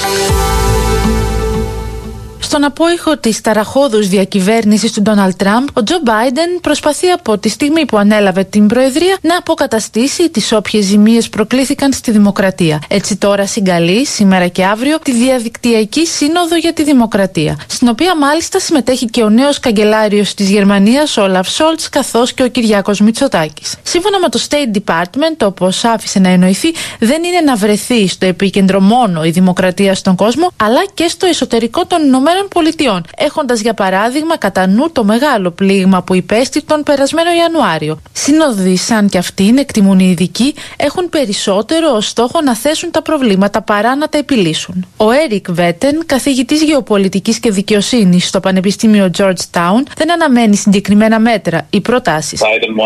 Στον απόϊχο της ταραχώδους διακυβέρνησης του Ντόναλντ Τραμπ, ο Τζο Μπάιντεν προσπαθεί από τη στιγμή που ανέλαβε την Προεδρία να αποκαταστήσει τις όποιες ζημίες προκλήθηκαν στη δημοκρατία. Έτσι τώρα συγκαλεί, σήμερα και αύριο, τη Διαδικτυακή Σύνοδο για τη Δημοκρατία, στην οποία μάλιστα συμμετέχει και ο νέος καγκελάριος της Γερμανίας, Όλαφ Σόλτς, καθώς και ο Κυριάκος Μητσοτάκης. Σύμφωνα με το State Department, όπως άφησε να εννοηθεί, δεν είναι να βρεθεί στο επίκεντρο μόνο η δημοκρατία στον κόσμο, αλλά και στο εσωτερικό των Ηνωμένων Πολιτειών, έχοντας για παράδειγμα κατά νου το μεγάλο πλήγμα που υπέστη τον περασμένο Ιανουάριο. Σύνοδοι σαν κι αυτήν, εκτιμούν οι ειδικοί, έχουν περισσότερο ως στόχο να θέσουν τα προβλήματα παρά να τα επιλύσουν. Ο Έρικ Βέτεν, καθηγητής γεωπολιτικής και δικαιοσύνης στο Πανεπιστήμιο Georgetown, δεν αναμένει συγκεκριμένα μέτρα ή προτάσεις.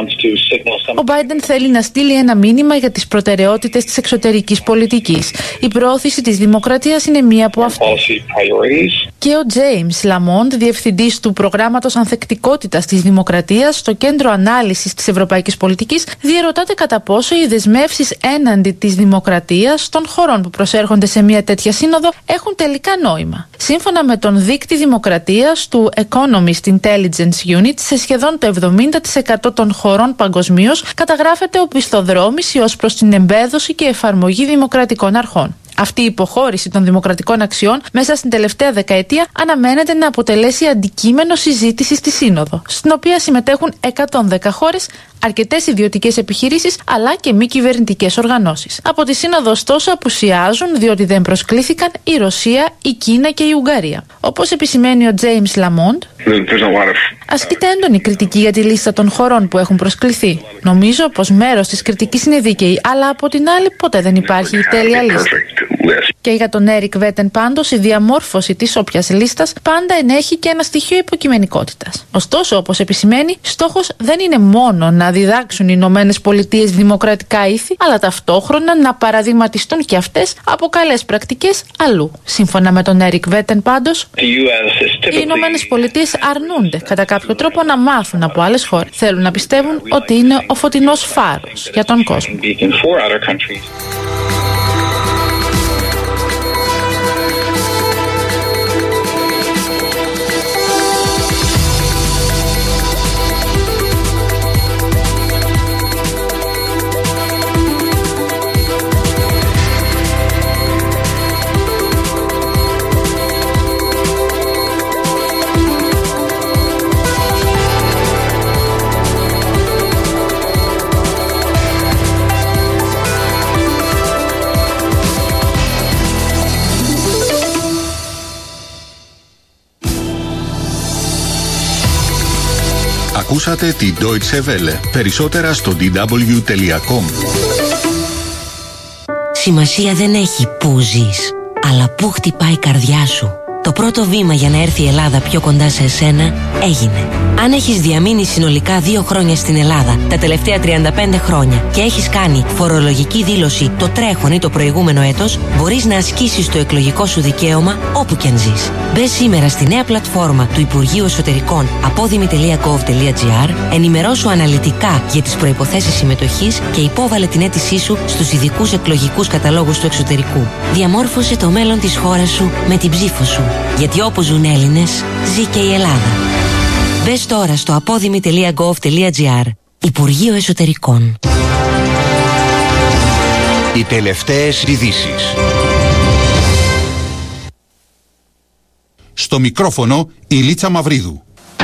Ο Μπάιντεν θέλει να στείλει ένα μήνυμα για τις προτεραιότητες της εξωτερικής πολιτικής. Η προώθηση της δημοκρατίας είναι μία από αυτές. Και ο James Lamont, διευθυντής του προγράμματος ανθεκτικότητας της δημοκρατίας στο Κέντρο Ανάλυσης της Ευρωπαϊκής Πολιτικής, διερωτάται κατά πόσο οι δεσμεύσεις έναντι της δημοκρατίας των χωρών που προσέρχονται σε μια τέτοια σύνοδο έχουν τελικά νόημα. Σύμφωνα με τον δείκτη δημοκρατίας του Economist Intelligence Unit, σε σχεδόν το εβδομήντα τοις εκατό των χωρών παγκοσμίως καταγράφεται οπισθοδρόμηση ως προς την εμπέδωση και εφαρμογή δημοκρατικών αρχών. Αυτή η υποχώρηση των δημοκρατικών αξιών μέσα στην τελευταία δεκαετία αναμένεται να αποτελέσει αντικείμενο συζήτησης στη Σύνοδο, στην οποία συμμετέχουν εκατόν δέκα χώρες, αρκετές ιδιωτικές επιχειρήσεις αλλά και μη κυβερνητικές οργανώσεις. Από τη Σύνοδο, ωστόσο, απουσιάζουν διότι δεν προσκλήθηκαν η Ρωσία, η Κίνα και η Ουγγαρία. Όπως επισημαίνει ο James Lamont, ασκείται έντονη κριτική για τη λίστα των χωρών που έχουν προσκληθεί. Νομίζω πως μέρος της κριτικής είναι δίκαιη, αλλά από την άλλη ποτέ δεν υπάρχει η τέλεια λίστα. Και για τον Έρικ Βέτεν πάντως, η διαμόρφωση της όποιας λίστας πάντα ενέχει και ένα στοιχείο υποκειμενικότητας. Ωστόσο, όπως επισημαίνει, στόχος δεν είναι μόνο να διδάξουν οι Ηνωμένες Πολιτείες δημοκρατικά ήθη, αλλά ταυτόχρονα να παραδειγματιστούν και αυτές από καλές πρακτικές αλλού. Σύμφωνα με τον Έρικ Βέτεν πάντως, οι Ηνωμένες Πολιτείες αρνούνται κατά κάποιο τρόπο να μάθουν από άλλες χώρες. Θέλουν να πιστεύουν ότι είναι ο φωτεινός φάρος για τον κόσμο. Ακούσατε τη Deutsche Welle. Περισσότερα στο ντι ντάμπλιου τελεία κομ. Σημασία δεν έχει που ζεις, αλλά που χτυπάει η καρδιά σου. Το πρώτο βήμα για να έρθει η Ελλάδα πιο κοντά σε εσένα έγινε. Αν έχεις διαμείνει συνολικά δύο χρόνια στην Ελλάδα τα τελευταία τριάντα πέντε χρόνια και έχεις κάνει φορολογική δήλωση το τρέχον ή το προηγούμενο έτος, μπορείς να ασκήσεις το εκλογικό σου δικαίωμα όπου και αν ζεις. Μπες σήμερα στη νέα πλατφόρμα του Υπουργείου Εσωτερικών απόδημη τελεία γκοβ τελεία τζι άρ, ενημερώσου αναλυτικά για τις προϋποθέσεις συμμετοχής και υπόβαλε την αίτησή σου στους ειδικούς εκλογικούς καταλόγους του εξωτερικού. Διαμόρφωσε το μέλλον της χώρας σου με την ψήφο σου. Γιατί όπου ζουν Έλληνες, ζει και η Ελλάδα. Μπες τώρα στο απόδημη τελεία γκοβ τελεία τζι άρ. Υπουργείο Εσωτερικών. Οι τελευταίες ειδήσεις. Στο μικρόφωνο η Λίτσα Μαυρίδου.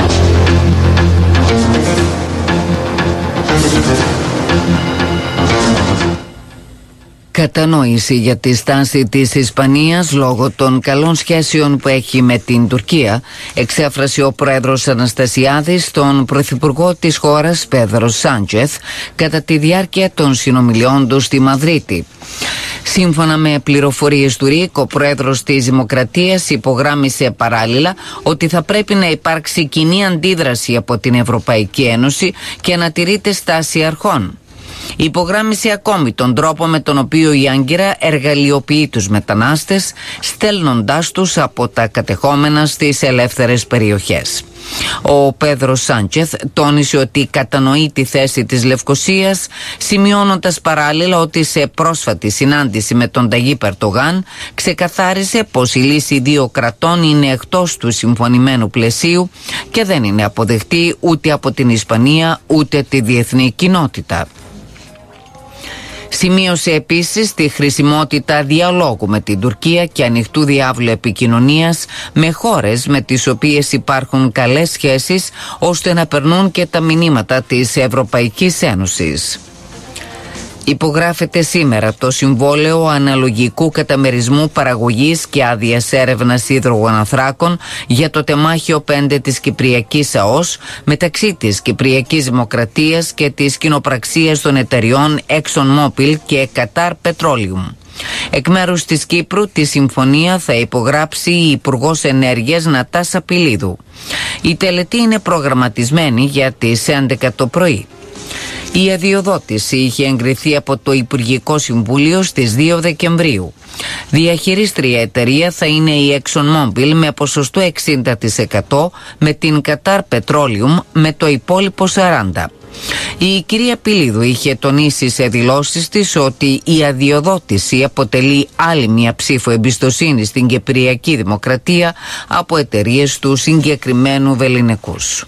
Κατανόηση για τη στάση της Ισπανίας λόγω των καλών σχέσεων που έχει με την Τουρκία, εξέφρασε ο πρόεδρος Αναστασιάδης στον πρωθυπουργό της χώρας Πέδρο Σάντσεθ κατά τη διάρκεια των συνομιλιών του στη Μαδρίτη. Σύμφωνα με πληροφορίες του ΡΙΚ, ο πρόεδρος της Δημοκρατίας υπογράμμισε παράλληλα ότι θα πρέπει να υπάρξει κοινή αντίδραση από την Ευρωπαϊκή Ένωση και να τηρείται στάση αρχών. Υπογράμμισε ακόμη τον τρόπο με τον οποίο η Άγκυρα εργαλειοποιεί τους μετανάστες, στέλνοντάς τους από τα κατεχόμενα στις ελεύθερες περιοχές. Ο Πέδρο Σάντσεθ τόνισε ότι κατανοεί τη θέση της Λευκωσίας, σημειώνοντας παράλληλα ότι σε πρόσφατη συνάντηση με τον Ταγίπ Ερντογάν ξεκαθάρισε πως η λύση δύο κρατών είναι εκτός του συμφωνημένου πλαισίου και δεν είναι αποδεκτή ούτε από την Ισπανία ούτε τη διεθνή κοινότητα. Σημείωσε επίσης τη χρησιμότητα διαλόγου με την Τουρκία και ανοιχτού διάβλου επικοινωνίας με χώρες με τις οποίες υπάρχουν καλές σχέσεις, ώστε να περνούν και τα μηνύματα της Ευρωπαϊκής Ένωσης. Υπογράφεται σήμερα το συμβόλαιο αναλογικού καταμερισμού παραγωγής και άδειας έρευνας υδρογοναθράκων για το τεμάχιο πέντε της Κυπριακής ΑΟΣ μεταξύ της Κυπριακής Δημοκρατίας και της κοινοπραξίας των εταιριών ExxonMobil και Qatar Petroleum. Εκ μέρους της Κύπρου τη συμφωνία θα υπογράψει η Υπουργός Ενέργειας Νατάσα Πιλίδου. Η τελετή είναι προγραμματισμένη για τις έντεκα το πρωί. Η αδειοδότηση είχε εγκριθεί από το Υπουργικό Συμβούλιο στις δύο Δεκεμβρίου. Διαχειρίστρια εταιρεία θα είναι η ExxonMobil με ποσοστό εξήντα τοις εκατό, με την Qatar Petroleum με το υπόλοιπο σαράντα τοις εκατό. Η κυρία Πιλίδου είχε τονίσει σε δηλώσεις της ότι η αδειοδότηση αποτελεί άλλη μια ψήφο εμπιστοσύνη στην Κυπριακή Δημοκρατία από εταιρείες του συγκεκριμένου βεληνικούς.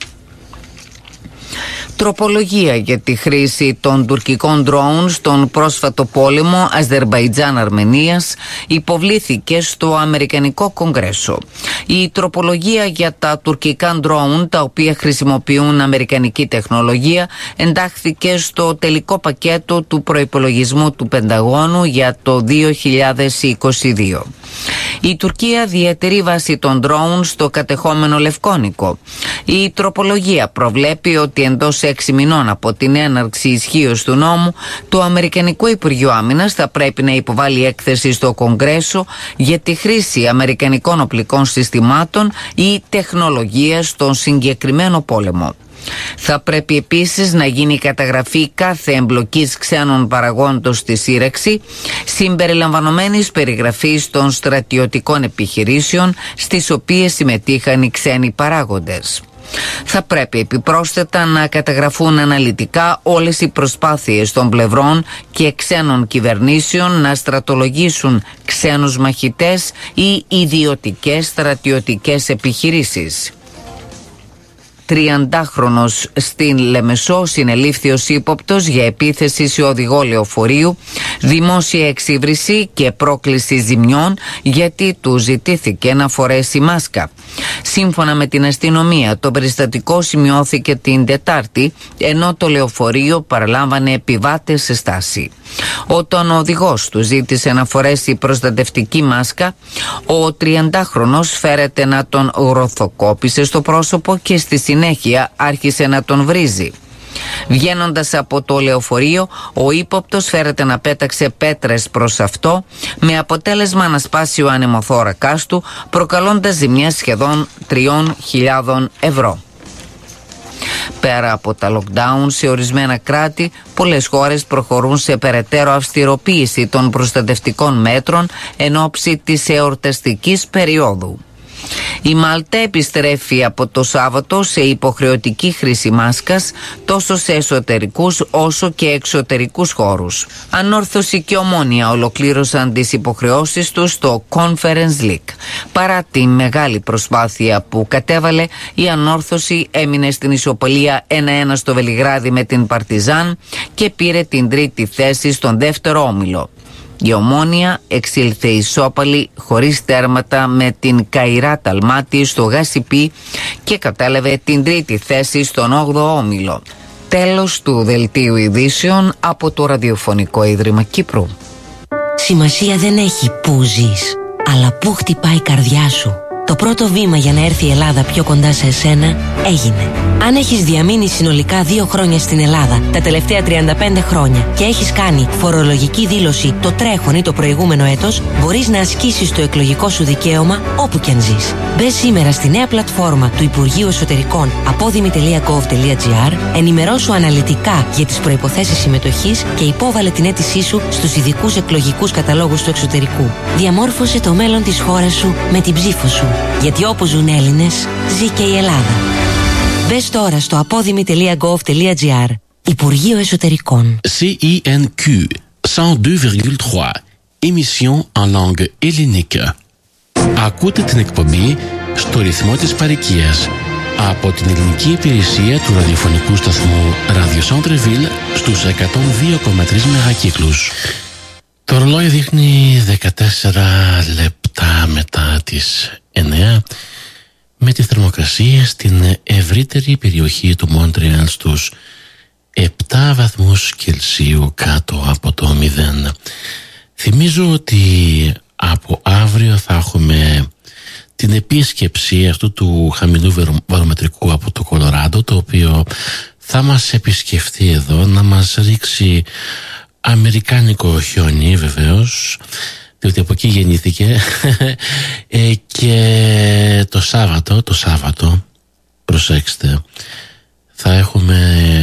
Τροπολογία για τη χρήση των τουρκικών ντρόουν στον πρόσφατο πόλεμο Αζερμπαϊτζάν-Αρμενίας υποβλήθηκε στο Αμερικανικό Κογκρέσο. Η τροπολογία για τα τουρκικά ντρόουν, τα οποία χρησιμοποιούν αμερικανική τεχνολογία, εντάχθηκε στο τελικό πακέτο του προϋπολογισμού του Πενταγώνου για το δύο χιλιάδες είκοσι δύο. Η Τουρκία διατηρεί βάση των ντρόουν στο κατεχόμενο Λευκόνικο. Η τροπολογία προβλέπει ότι εντός έξι μηνών από την έναρξη ισχύως του νόμου, το Αμερικανικό Υπουργείο Άμυνας θα πρέπει να υποβάλει έκθεση στο Κογκρέσο για τη χρήση αμερικανικών οπλικών συστημάτων ή τεχνολογίας στον συγκεκριμένο πόλεμο. Θα πρέπει επίσης να γίνει καταγραφή κάθε εμπλοκής ξένων παραγόντων στη σύραξη, συμπεριλαμβανομένης περιγραφής των στρατιωτικών επιχειρήσεων στις οποίες συμμετείχαν οι ξένοι παράγοντες. Θα πρέπει επιπρόσθετα να καταγραφούν αναλυτικά όλες οι προσπάθειες των πλευρών και ξένων κυβερνήσεων να στρατολογήσουν ξένους μαχητές ή ιδιωτικές στρατιωτικές επιχειρήσεις. τριαντάχρονος στην Λεμεσό συνελήφθη ως ύποπτος για επίθεση σε οδηγό λεωφορείου, δημόσια εξύβριση και πρόκληση ζημιών γιατί του ζητήθηκε να φορέσει μάσκα. Σύμφωνα με την αστυνομία, το περιστατικό σημειώθηκε την Τετάρτη, ενώ το λεωφορείο παραλάμβανε επιβάτες σε στάση. Όταν ο οδηγός του ζήτησε να φορέσει προστατευτική μάσκα, ο τριαντάχρονος φέρεται να τον γροθοκόπησε στο πρόσωπο και στη συνέχεια άρχισε να τον βρίζει. Βγαίνοντας από το λεωφορείο, ο ύποπτος φέρεται να πέταξε πέτρες προς αυτό, με αποτέλεσμα να σπάσει ο ανεμοθώρακας του, προκαλώντας ζημιές σχεδόν τριών χιλιάδων ευρώ. Πέρα από τα lockdown σε ορισμένα κράτη, πολλές χώρες προχωρούν σε περαιτέρω αυστηροποίηση των προστατευτικών μέτρων εν ώψη της εορταστικής περίοδου. Η Μάλτα επιστρέφει από το Σάββατο σε υποχρεωτική χρήση μάσκας τόσο σε εσωτερικούς όσο και εξωτερικούς χώρους. Ανόρθωση και Ομόνοια ολοκλήρωσαν τις υποχρεώσεις τους στο Conference League. Παρά τη μεγάλη προσπάθεια που κατέβαλε, η Ανόρθωση έμεινε στην ισοπαλία ένα ένα στο Βελιγράδι με την Παρτιζάν και πήρε την τρίτη θέση στον δεύτερο όμιλο. Η Ομόνοια εξήλθε ισόπαλη χωρίς τέρματα με την Καϊράτ Αλμάτι στο Γασιπί και κατάλαβε την τρίτη θέση στον όγδοο όμιλο. Τέλος του δελτίου ειδήσεων από το Ραδιοφωνικό Ίδρυμα Κύπρου. Σημασία δεν έχει που ζεις, αλλά που χτυπάει η καρδιά σου. Το πρώτο βήμα για να έρθει η Ελλάδα πιο κοντά σε εσένα έγινε. Αν έχεις διαμείνει συνολικά δύο χρόνια στην Ελλάδα τα τελευταία τριάντα πέντε χρόνια και έχεις κάνει φορολογική δήλωση το τρέχον ή το προηγούμενο έτος, μπορείς να ασκήσεις το εκλογικό σου δικαίωμα όπου κι αν ζεις. Μπες σήμερα στη νέα πλατφόρμα του Υπουργείου Εσωτερικών απόδημη τελεία γκοβ τελεία τζι άρ, ενημερώσου αναλυτικά για τις προϋποθέσεις συμμετοχής και υπόβαλε την αίτησή σου στους ειδικούς εκλογικούς καταλόγους του εξωτερικού. Διαμόρφωσε το μέλλον της χώρας σου με την ψήφο σου. Γιατί όπως ζουν Έλληνες, ζει και η Ελλάδα. Μπες τώρα στο απόδημη τελεία γκοβ τελεία τζι άρ. Υπουργείο Εσωτερικών. σι ι εν κιου εκατόν δύο κόμμα τρία Émission en langue hellénique. Ακούτε την εκπομπή στο ρυθμό της παροικίας από την ελληνική υπηρεσία του ραδιοφωνικού σταθμού Radio Centre-Ville στους εκατόν δύο κόμμα τρία μεγακύκλους. Το ρολόι δείχνει δεκατέσσερα λεπτά μετά τις εννέα με τη θερμοκρασία στην ευρύτερη περιοχή του Μόντρεαλ στους επτά βαθμούς Κελσίου κάτω από το μηδέν. Θυμίζω ότι από αύριο θα έχουμε την επίσκεψη αυτού του χαμηλού βαρομετρικού από το Κολοράντο, το οποίο θα μας επισκεφτεί εδώ, να μας ρίξει αμερικάνικο χιόνι βεβαίως, διότι από εκεί γεννήθηκε. ε, και το Σάββατο, το Σάββατο, προσέξτε, θα έχουμε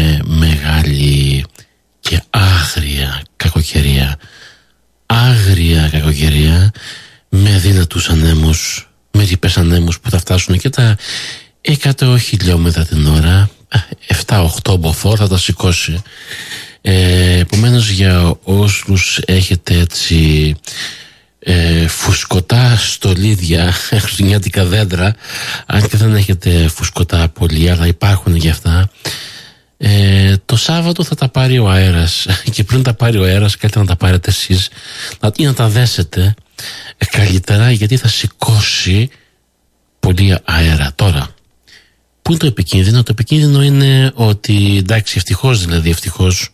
μεγάλη και άγρια κακοκαιρία. Άγρια κακοκαιρία με δυνατούς ανέμους, με ρηπές ανέμους που θα φτάσουν και τα εκατό χιλιόμετρα την ώρα, επτά οχτώ μποφόρ θα τα σηκώσει. Ε, επομένως, για όσους έχετε έτσι ε, φουσκωτά στολίδια, χριστουγεννιάτικα δέντρα, αν και δεν έχετε φουσκωτά πολύ, αλλά υπάρχουν και αυτά, ε, το Σάββατο θα τα πάρει ο αέρας και πριν τα πάρει ο αέρας καλύτερα να τα πάρετε εσείς ή να τα δέσετε ε, καλύτερα, γιατί θα σηκώσει πολύ αέρα. Τώρα, πού είναι το επικίνδυνο? Το επικίνδυνο είναι ότι, εντάξει, ευτυχώς δηλαδή, ευτυχώς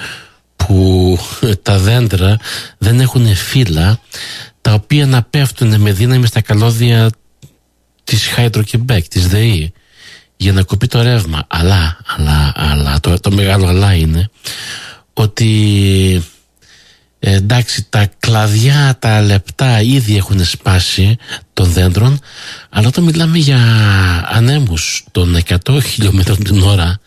που τα δέντρα δεν έχουν φύλλα τα οποία να πέφτουν με δύναμη στα καλώδια της Hydro-Québec, της ΔΕΗ, για να κοπεί το ρεύμα. Αλλά, αλλά, αλλά το, το μεγάλο αλλά είναι ότι ε, εντάξει, τα κλαδιά, τα λεπτά ήδη έχουν σπάσει των δέντρων, αλλά όταν μιλάμε για ανέμους των εκατό χιλιόμετρων την ώρα,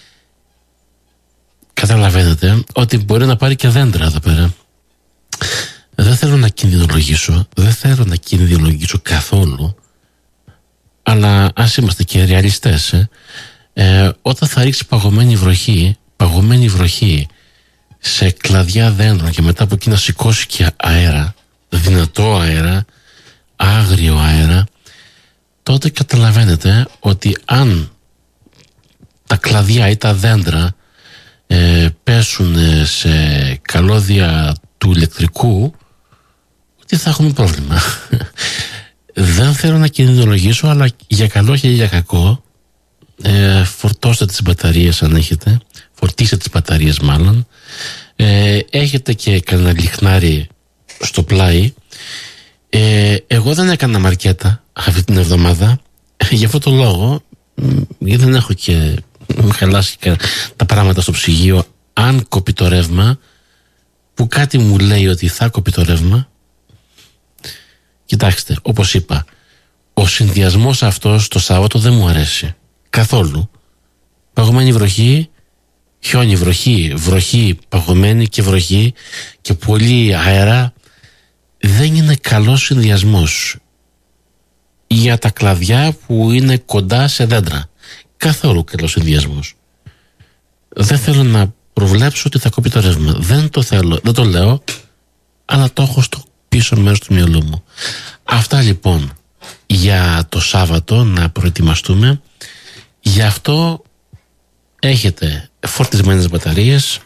καταλαβαίνετε ότι μπορεί να πάρει και δέντρα εδώ πέρα. Δεν θέλω να κινδυνολογήσω, δεν θέλω να κινδυνολογήσω καθόλου, αλλά ας είμαστε και ρεαλιστές, ε. Ε, όταν θα ρίξει παγωμένη βροχή, παγωμένη βροχή σε κλαδιά δέντρων και μετά από εκεί να σηκώσει και αέρα, δυνατό αέρα, άγριο αέρα, τότε καταλαβαίνετε ότι αν τα κλαδιά ή τα δέντρα ε, πέσουν σε καλώδια του ηλεκτρικού, ότι θα έχουμε πρόβλημα. Δεν θέλω να κινδυνολογήσω, αλλά για καλό και για κακό, ε, φορτώστε τις μπαταρίες αν έχετε, φορτίστε τις μπαταρίες μάλλον, ε, έχετε και κανένα λιχνάρι στο πλάι. ε, εγώ δεν έκανα μαρκέτα αυτή την εβδομάδα για αυτό το λόγο, γιατί δεν έχω και μου χαλάσει και τα πράγματα στο ψυγείο. Αν κοπεί το ρεύμα, που κάτι μου λέει ότι θα κοπεί το ρεύμα, κοιτάξτε, όπως είπα, ο συνδυασμός αυτός το Σάββατο δεν μου αρέσει καθόλου. Παγωμένη βροχή, χιόνι, βροχή, βροχή, παγωμένη και βροχή και πολύ αέρα δεν είναι καλός συνδυασμός για τα κλαδιά που είναι κοντά σε δέντρα. Καθόλου καλός συνδυασμός. Δεν θέλω να προβλέψω ότι θα κοπεί το ρεύμα. Δεν το θέλω, δεν το λέω, αλλά το έχω στο πίσω μέρος του μυαλού μου. Αυτά λοιπόν για το Σάββατο, να προετοιμαστούμε. Γι' αυτό έχετε φορτισμένες μπαταρίες.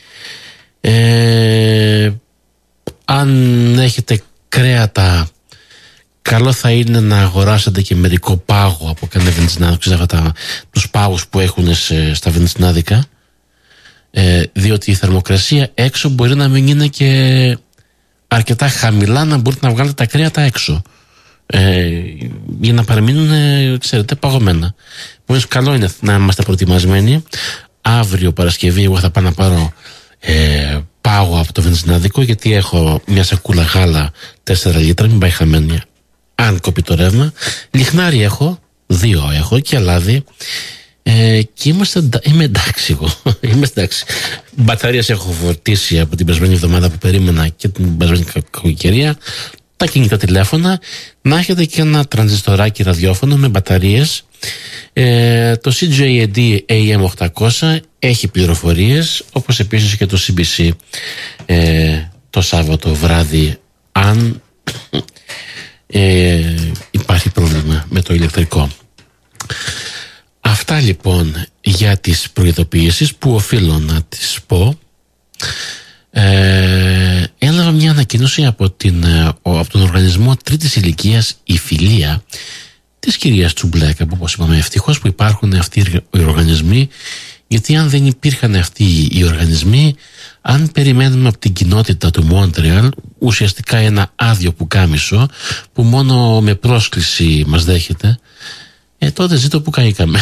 Ε, αν έχετε κρέατα, καλό θα είναι να αγοράσετε και μερικό πάγο από κανένα βενζινάδικο, ξέρετε αυτά, τους πάγους που έχουν σε, στα βενζινάδικα, ε, διότι η θερμοκρασία έξω μπορεί να μην είναι και αρκετά χαμηλά να μπορείτε να βγάλετε τα κρέατα έξω, ε, για να παραμείνουν, ε, ξέρετε, παγωμένα. Επομένως, καλό είναι να είμαστε προετοιμασμένοι. Αύριο Παρασκευή εγώ θα πάω να πάρω ε, πάγο από το βενζινάδικο, γιατί έχω μια σακούλα γάλα τέσσερα λίτρα, μην πάει χαμένη αν κοπεί το ρεύμα. Λιχνάρι έχω, δύο έχω, και λάδι, ε, και είμαστε, είμαι εντάξει εγώ. Είμαι εντάξει. Μπαταρίες έχω φορτίσει από την περασμένη εβδομάδα που περίμενα και την περασμένη κακοκαιρία. Τα κινητά τηλέφωνα. Να έχετε και ένα τρανζιστοράκι ραδιόφωνο με μπαταρίες. Ε, το σι τζέι έι ντι έι εμ οκτακόσια έχει πληροφορίες, όπως επίσης και το σι μπι σι ε, το Σάββατο βράδυ, αν ε, υπάρχει πρόβλημα με το ηλεκτρικό. Αυτά λοιπόν για τις προειδοποιήσεις που οφείλω να τις πω. Ε, έλαβα μια ανακοίνωση από, την, από τον οργανισμό τρίτης ηλικίας η Φιλία της κυρίας Τσουμπλέκα, που όπως είπαμε ευτυχώς που υπάρχουν αυτοί οι οργανισμοί, γιατί αν δεν υπήρχαν αυτοί οι οργανισμοί, αν περιμένουμε από την κοινότητα του Μόντρεαλ ουσιαστικά ένα άδειο πουκάμισο που μόνο με πρόσκληση μας δέχεται, ε, τότε ζήτω που καήκαμε.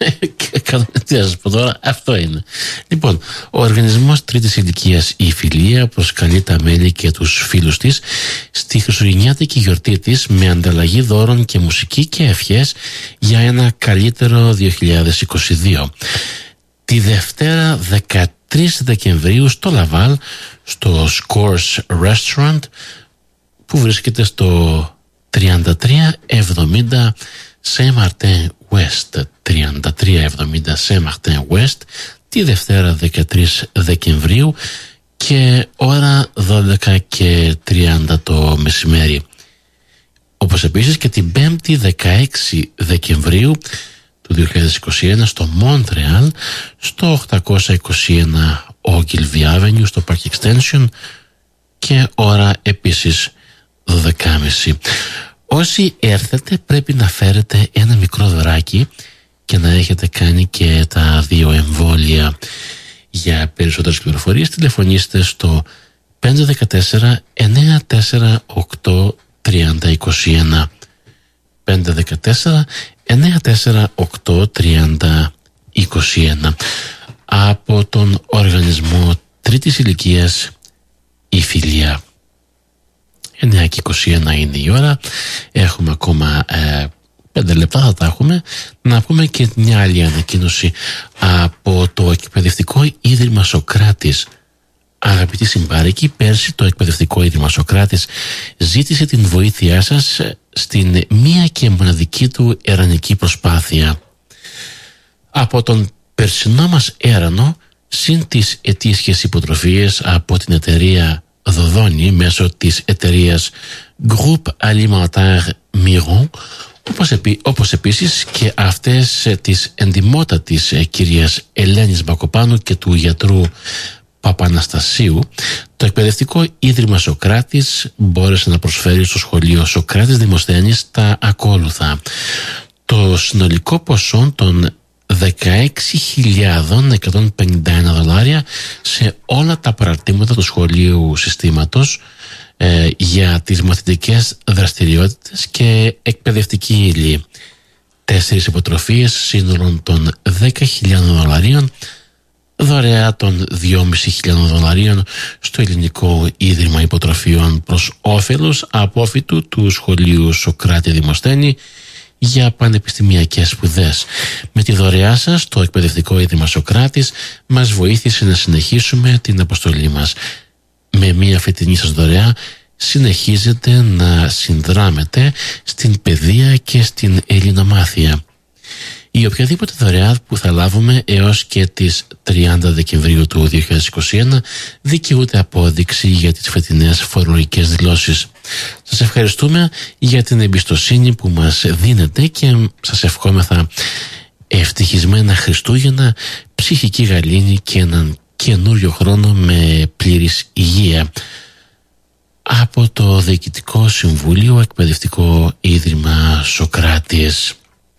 Τι να σας πω τώρα, αυτό είναι. Λοιπόν, ο οργανισμός τρίτης ηλικίας η Φιλία προσκαλεί τα μέλη και τους φίλους της στη χριστουγεννιάτικη γιορτή της με ανταλλαγή δώρων και μουσική και ευχές για ένα καλύτερο δύο χιλιάδες είκοσι δύο. Τη Δευτέρα δεκατρείς Δεκεμβρίου στο Λαβάλ, στο Scores Restaurant, που βρίσκεται στο τριάντα τρία εβδομήντα Saint Martin West, τριάντα τρία εβδομήντα Saint Martin West, τη Δευτέρα δεκατρείς Δεκεμβρίου και ώρα δώδεκα και τριάντα το μεσημέρι. Όπως επίσης και την Πέμπτη δεκαέξι Δεκεμβρίου του δύο χιλιάδες είκοσι ένα στο Μόντρεαλ, στο οκτακόσια είκοσι ένα Ogilvy Avenue, στο Park Extension, και ώρα επίσης δώδεκα και τριάντα. Όσοι έρθετε πρέπει να φέρετε ένα μικρό δωράκι και να έχετε κάνει και τα δύο εμβόλια. Για περισσότερες πληροφορίες τηλεφωνήστε στο πέντε ένα τέσσερα εννιά τέσσερα οκτώ τρία μηδέν δύο ένα, πέντε ένα τέσσερα εννιά τέσσερα οκτώ τρία μηδέν δύο ένα. Από τον οργανισμό τρίτης ηλικίας η Φιλία. εννιά και είκοσι ένα είναι η ώρα. Έχουμε ακόμα ε, πέντε λεπτά, θα τα έχουμε. Να πούμε και μια άλλη ανακοίνωση από το Εκπαιδευτικό Ίδρυμα Σοκράτης. Αγαπητοί συμπάρικοι, πέρσι το Εκπαιδευτικό Ίδρυμα Σοκράτης ζήτησε την βοήθειά σας στην μία και μοναδική του ερανική προσπάθεια. Από τον περσινό μας έρανο, συν τις ετήσιες υποτροφίες από την εταιρεία Δοδόνη μέσω της εταιρείας Groupe Alimentaire Miron, όπως, επί, όπως επίσης και αυτές της εντιμότατης κυρίας Ελένης Μπακοπάνου και του γιατρού Παπαναστασίου, το Εκπαιδευτικό Ίδρυμα Σοκράτης μπόρεσε να προσφέρει στο σχολείο Σοκράτης Δημοσθένης τα ακόλουθα. Το συνολικό ποσό των δεκαέξι χιλιάδες εκατόν πενήντα ένα δολάρια σε όλα τα παραρτήματα του σχολείου συστήματος ε, για τις μαθητικές δραστηριότητες και εκπαιδευτική ύλη. Τέσσερις υποτροφίες σύνολων των δέκα χιλιάδες δολαρίων, δωρεά των δυόμισι χιλιάδες δολαρίων στο Ελληνικό Ίδρυμα Υποτροφιών προς όφελος απόφοιτου του σχολείου Σοκράτη Δημοσθένη για πανεπιστημιακές σπουδές. Με τη δωρεά σας, το Εκπαιδευτικό Ίδρυμα Σωκράτης μας βοήθησε να συνεχίσουμε την αποστολή μας. Με μια φετινή σας δωρεά συνεχίζετε να συνδράμετε στην παιδεία και στην ελληνομάθεια. Η οποιαδήποτε δωρεά που θα λάβουμε έως και τις τριάντα Δεκεμβρίου του δύο χιλιάδες είκοσι ένα δικαιούται απόδειξη για τις φετινές φορολογικές δηλώσεις. Σας ευχαριστούμε για την εμπιστοσύνη που μας δίνετε και σας ευχόμεθα ευτυχισμένα Χριστούγεννα, ψυχική γαλήνη και έναν καινούριο χρόνο με πλήρης υγεία. Από το Διοικητικό Συμβούλιο Εκπαιδευτικό Ίδρυμα Σωκράτης.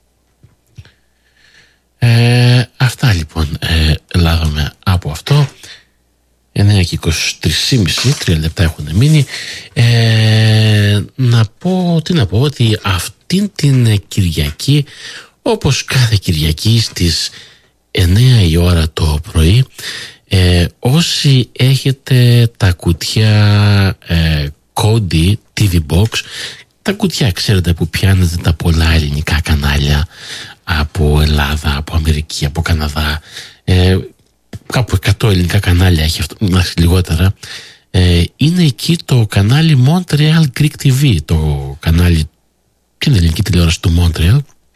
Ε, αυτά λοιπόν ε, λάβαμε από αυτό. εννιά και είκοσι τρία και μισή, τρία λεπτά έχουν μείνει. ε, να πω τι να πω ότι αυτήν την Κυριακή, όπως κάθε Κυριακή στις εννιά η ώρα το πρωί, ε, όσοι έχετε τα κουτιά ε, Kodi τι βι Box, τα κουτιά ξέρετε που πιάνετε τα πολλά ελληνικά κανάλια από Ελλάδα, από Αμερική, από Καναδά, ε, κάπου εκατό ελληνικά κανάλια έχει αυτό, λιγότερα. Ε, είναι εκεί το κανάλι Montreal Greek τι βι, το κανάλι, την ελληνική τηλεόραση του Montreal,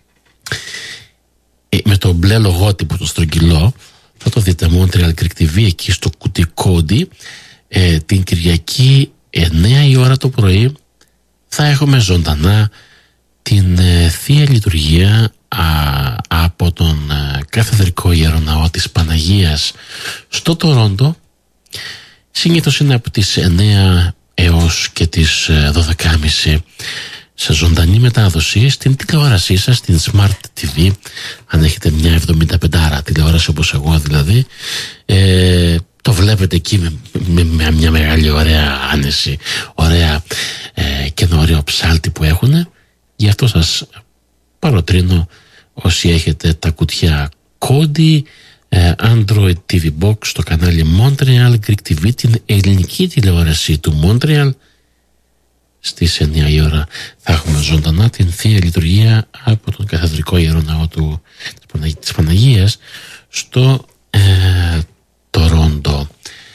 ε, με το μπλε λογότυπο, το στρογγυλό. Θα το δείτε, Montreal Greek τι βι, εκεί στο κουτί Kodi. Ε, την Κυριακή εννιά η ώρα το πρωί θα έχουμε ζωντανά την ε, Θεία Λειτουργία α, από τον ε, Καθεδρικό Ιεροναό της Παναγίας στο Τορόντο. Συνήθως είναι από τις εννιά έως και τις ε, δώδεκα και μισή σε ζωντανή μετάδοση στην τηλεόρασή σας, στην Smart τι βι, αν έχετε μια εβδομήντα πέντε τηλεόραση όπως εγώ δηλαδή. ε, το βλέπετε εκεί με, με, με μια μεγάλη ωραία άνεση, ωραία ε, και ένα ωραίο ψάλτη που έχουν. Γι' αυτό σας παροτρύνω, όσοι έχετε τα κουτιά Kodi ε, Android τι βι Box, στο κανάλι Montreal Greek τι βι, την ελληνική τηλεόραση του Montreal, στις εννιά η ώρα θα έχουμε ζωντανά την Θεία Λειτουργία από τον Καθεδρικό Ιεροναό του, της Παναγίας στο ε, Τορόντο.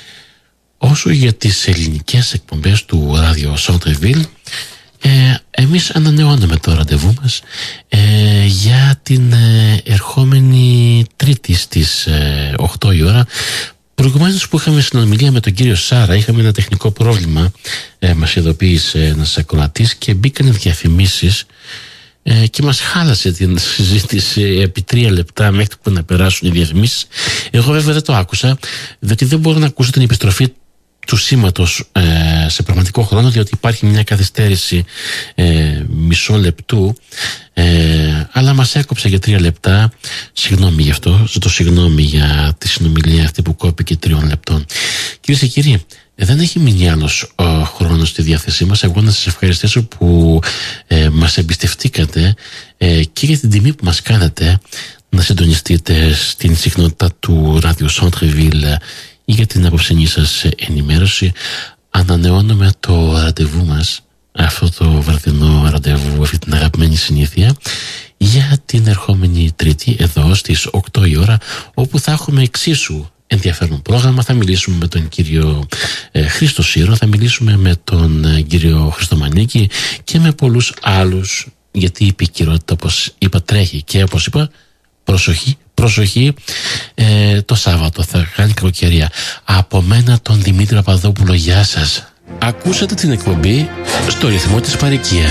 Όσο για τις ελληνικές εκπομπές του Radio Centre-Ville, ε, εμείς ανανεώνουμε το ραντεβού μας ε, για την ε, ερχόμενη Τρίτη στις ε, οκτώ η ώρα. Προηγουμένως που είχαμε συνομιλία με τον κύριο Σάρα, είχαμε ένα τεχνικό πρόβλημα, ε, μας ειδοποίησε ένας ακροατής και μπήκαν διαφημίσεις ε, και μας χάλασε την συζήτηση επί τρία λεπτά μέχρι που να περάσουν οι διαφημίσεις. Εγώ βέβαια δεν το άκουσα, διότι δεν μπορώ να ακούσω την επιστροφή του σήματος ε, σε πραγματικό χρόνο, διότι υπάρχει μια καθυστέρηση ε, μισό λεπτού, ε, αλλά μας έκοψε για τρία λεπτά. Συγγνώμη γι' αυτό, ζητώ συγγνώμη για τη συνομιλία αυτή που κόπηκε τριών λεπτών. Κυρίες και κύριοι, δεν έχει μείνει άλλος ο χρόνος στη διάθεσή μας. Εγώ να σας ευχαριστήσω που ε, μας εμπιστευτήκατε ε, και για την τιμή που μας κάνετε να συντονιστείτε στην συχνότητα του Radio Centre-Ville για την απόψενή σας ενημέρωση. Ανανεώνουμε το ραντεβού μας, αυτό το βραδινό ραντεβού, αυτή την αγαπημένη συνήθεια, για την ερχόμενη Τρίτη εδώ στις οκτώ η ώρα, όπου θα έχουμε εξίσου ενδιαφέρον πρόγραμμα. Θα μιλήσουμε με τον κύριο ε, Χρήστο Σύρο, θα μιλήσουμε με τον ε, κύριο Χριστομανίκη και με πολλούς άλλους, γιατί η επικαιρότητα, όπως είπα, τρέχει και όπως είπα, προσοχή, προσοχή, ε, το Σάββατο θα κάνει καλοκαιρία. Από μένα τον Δημήτρη Παπαδόπουλο, γεια σας. Ακούσατε την εκπομπή στο ρυθμό της παροικίας.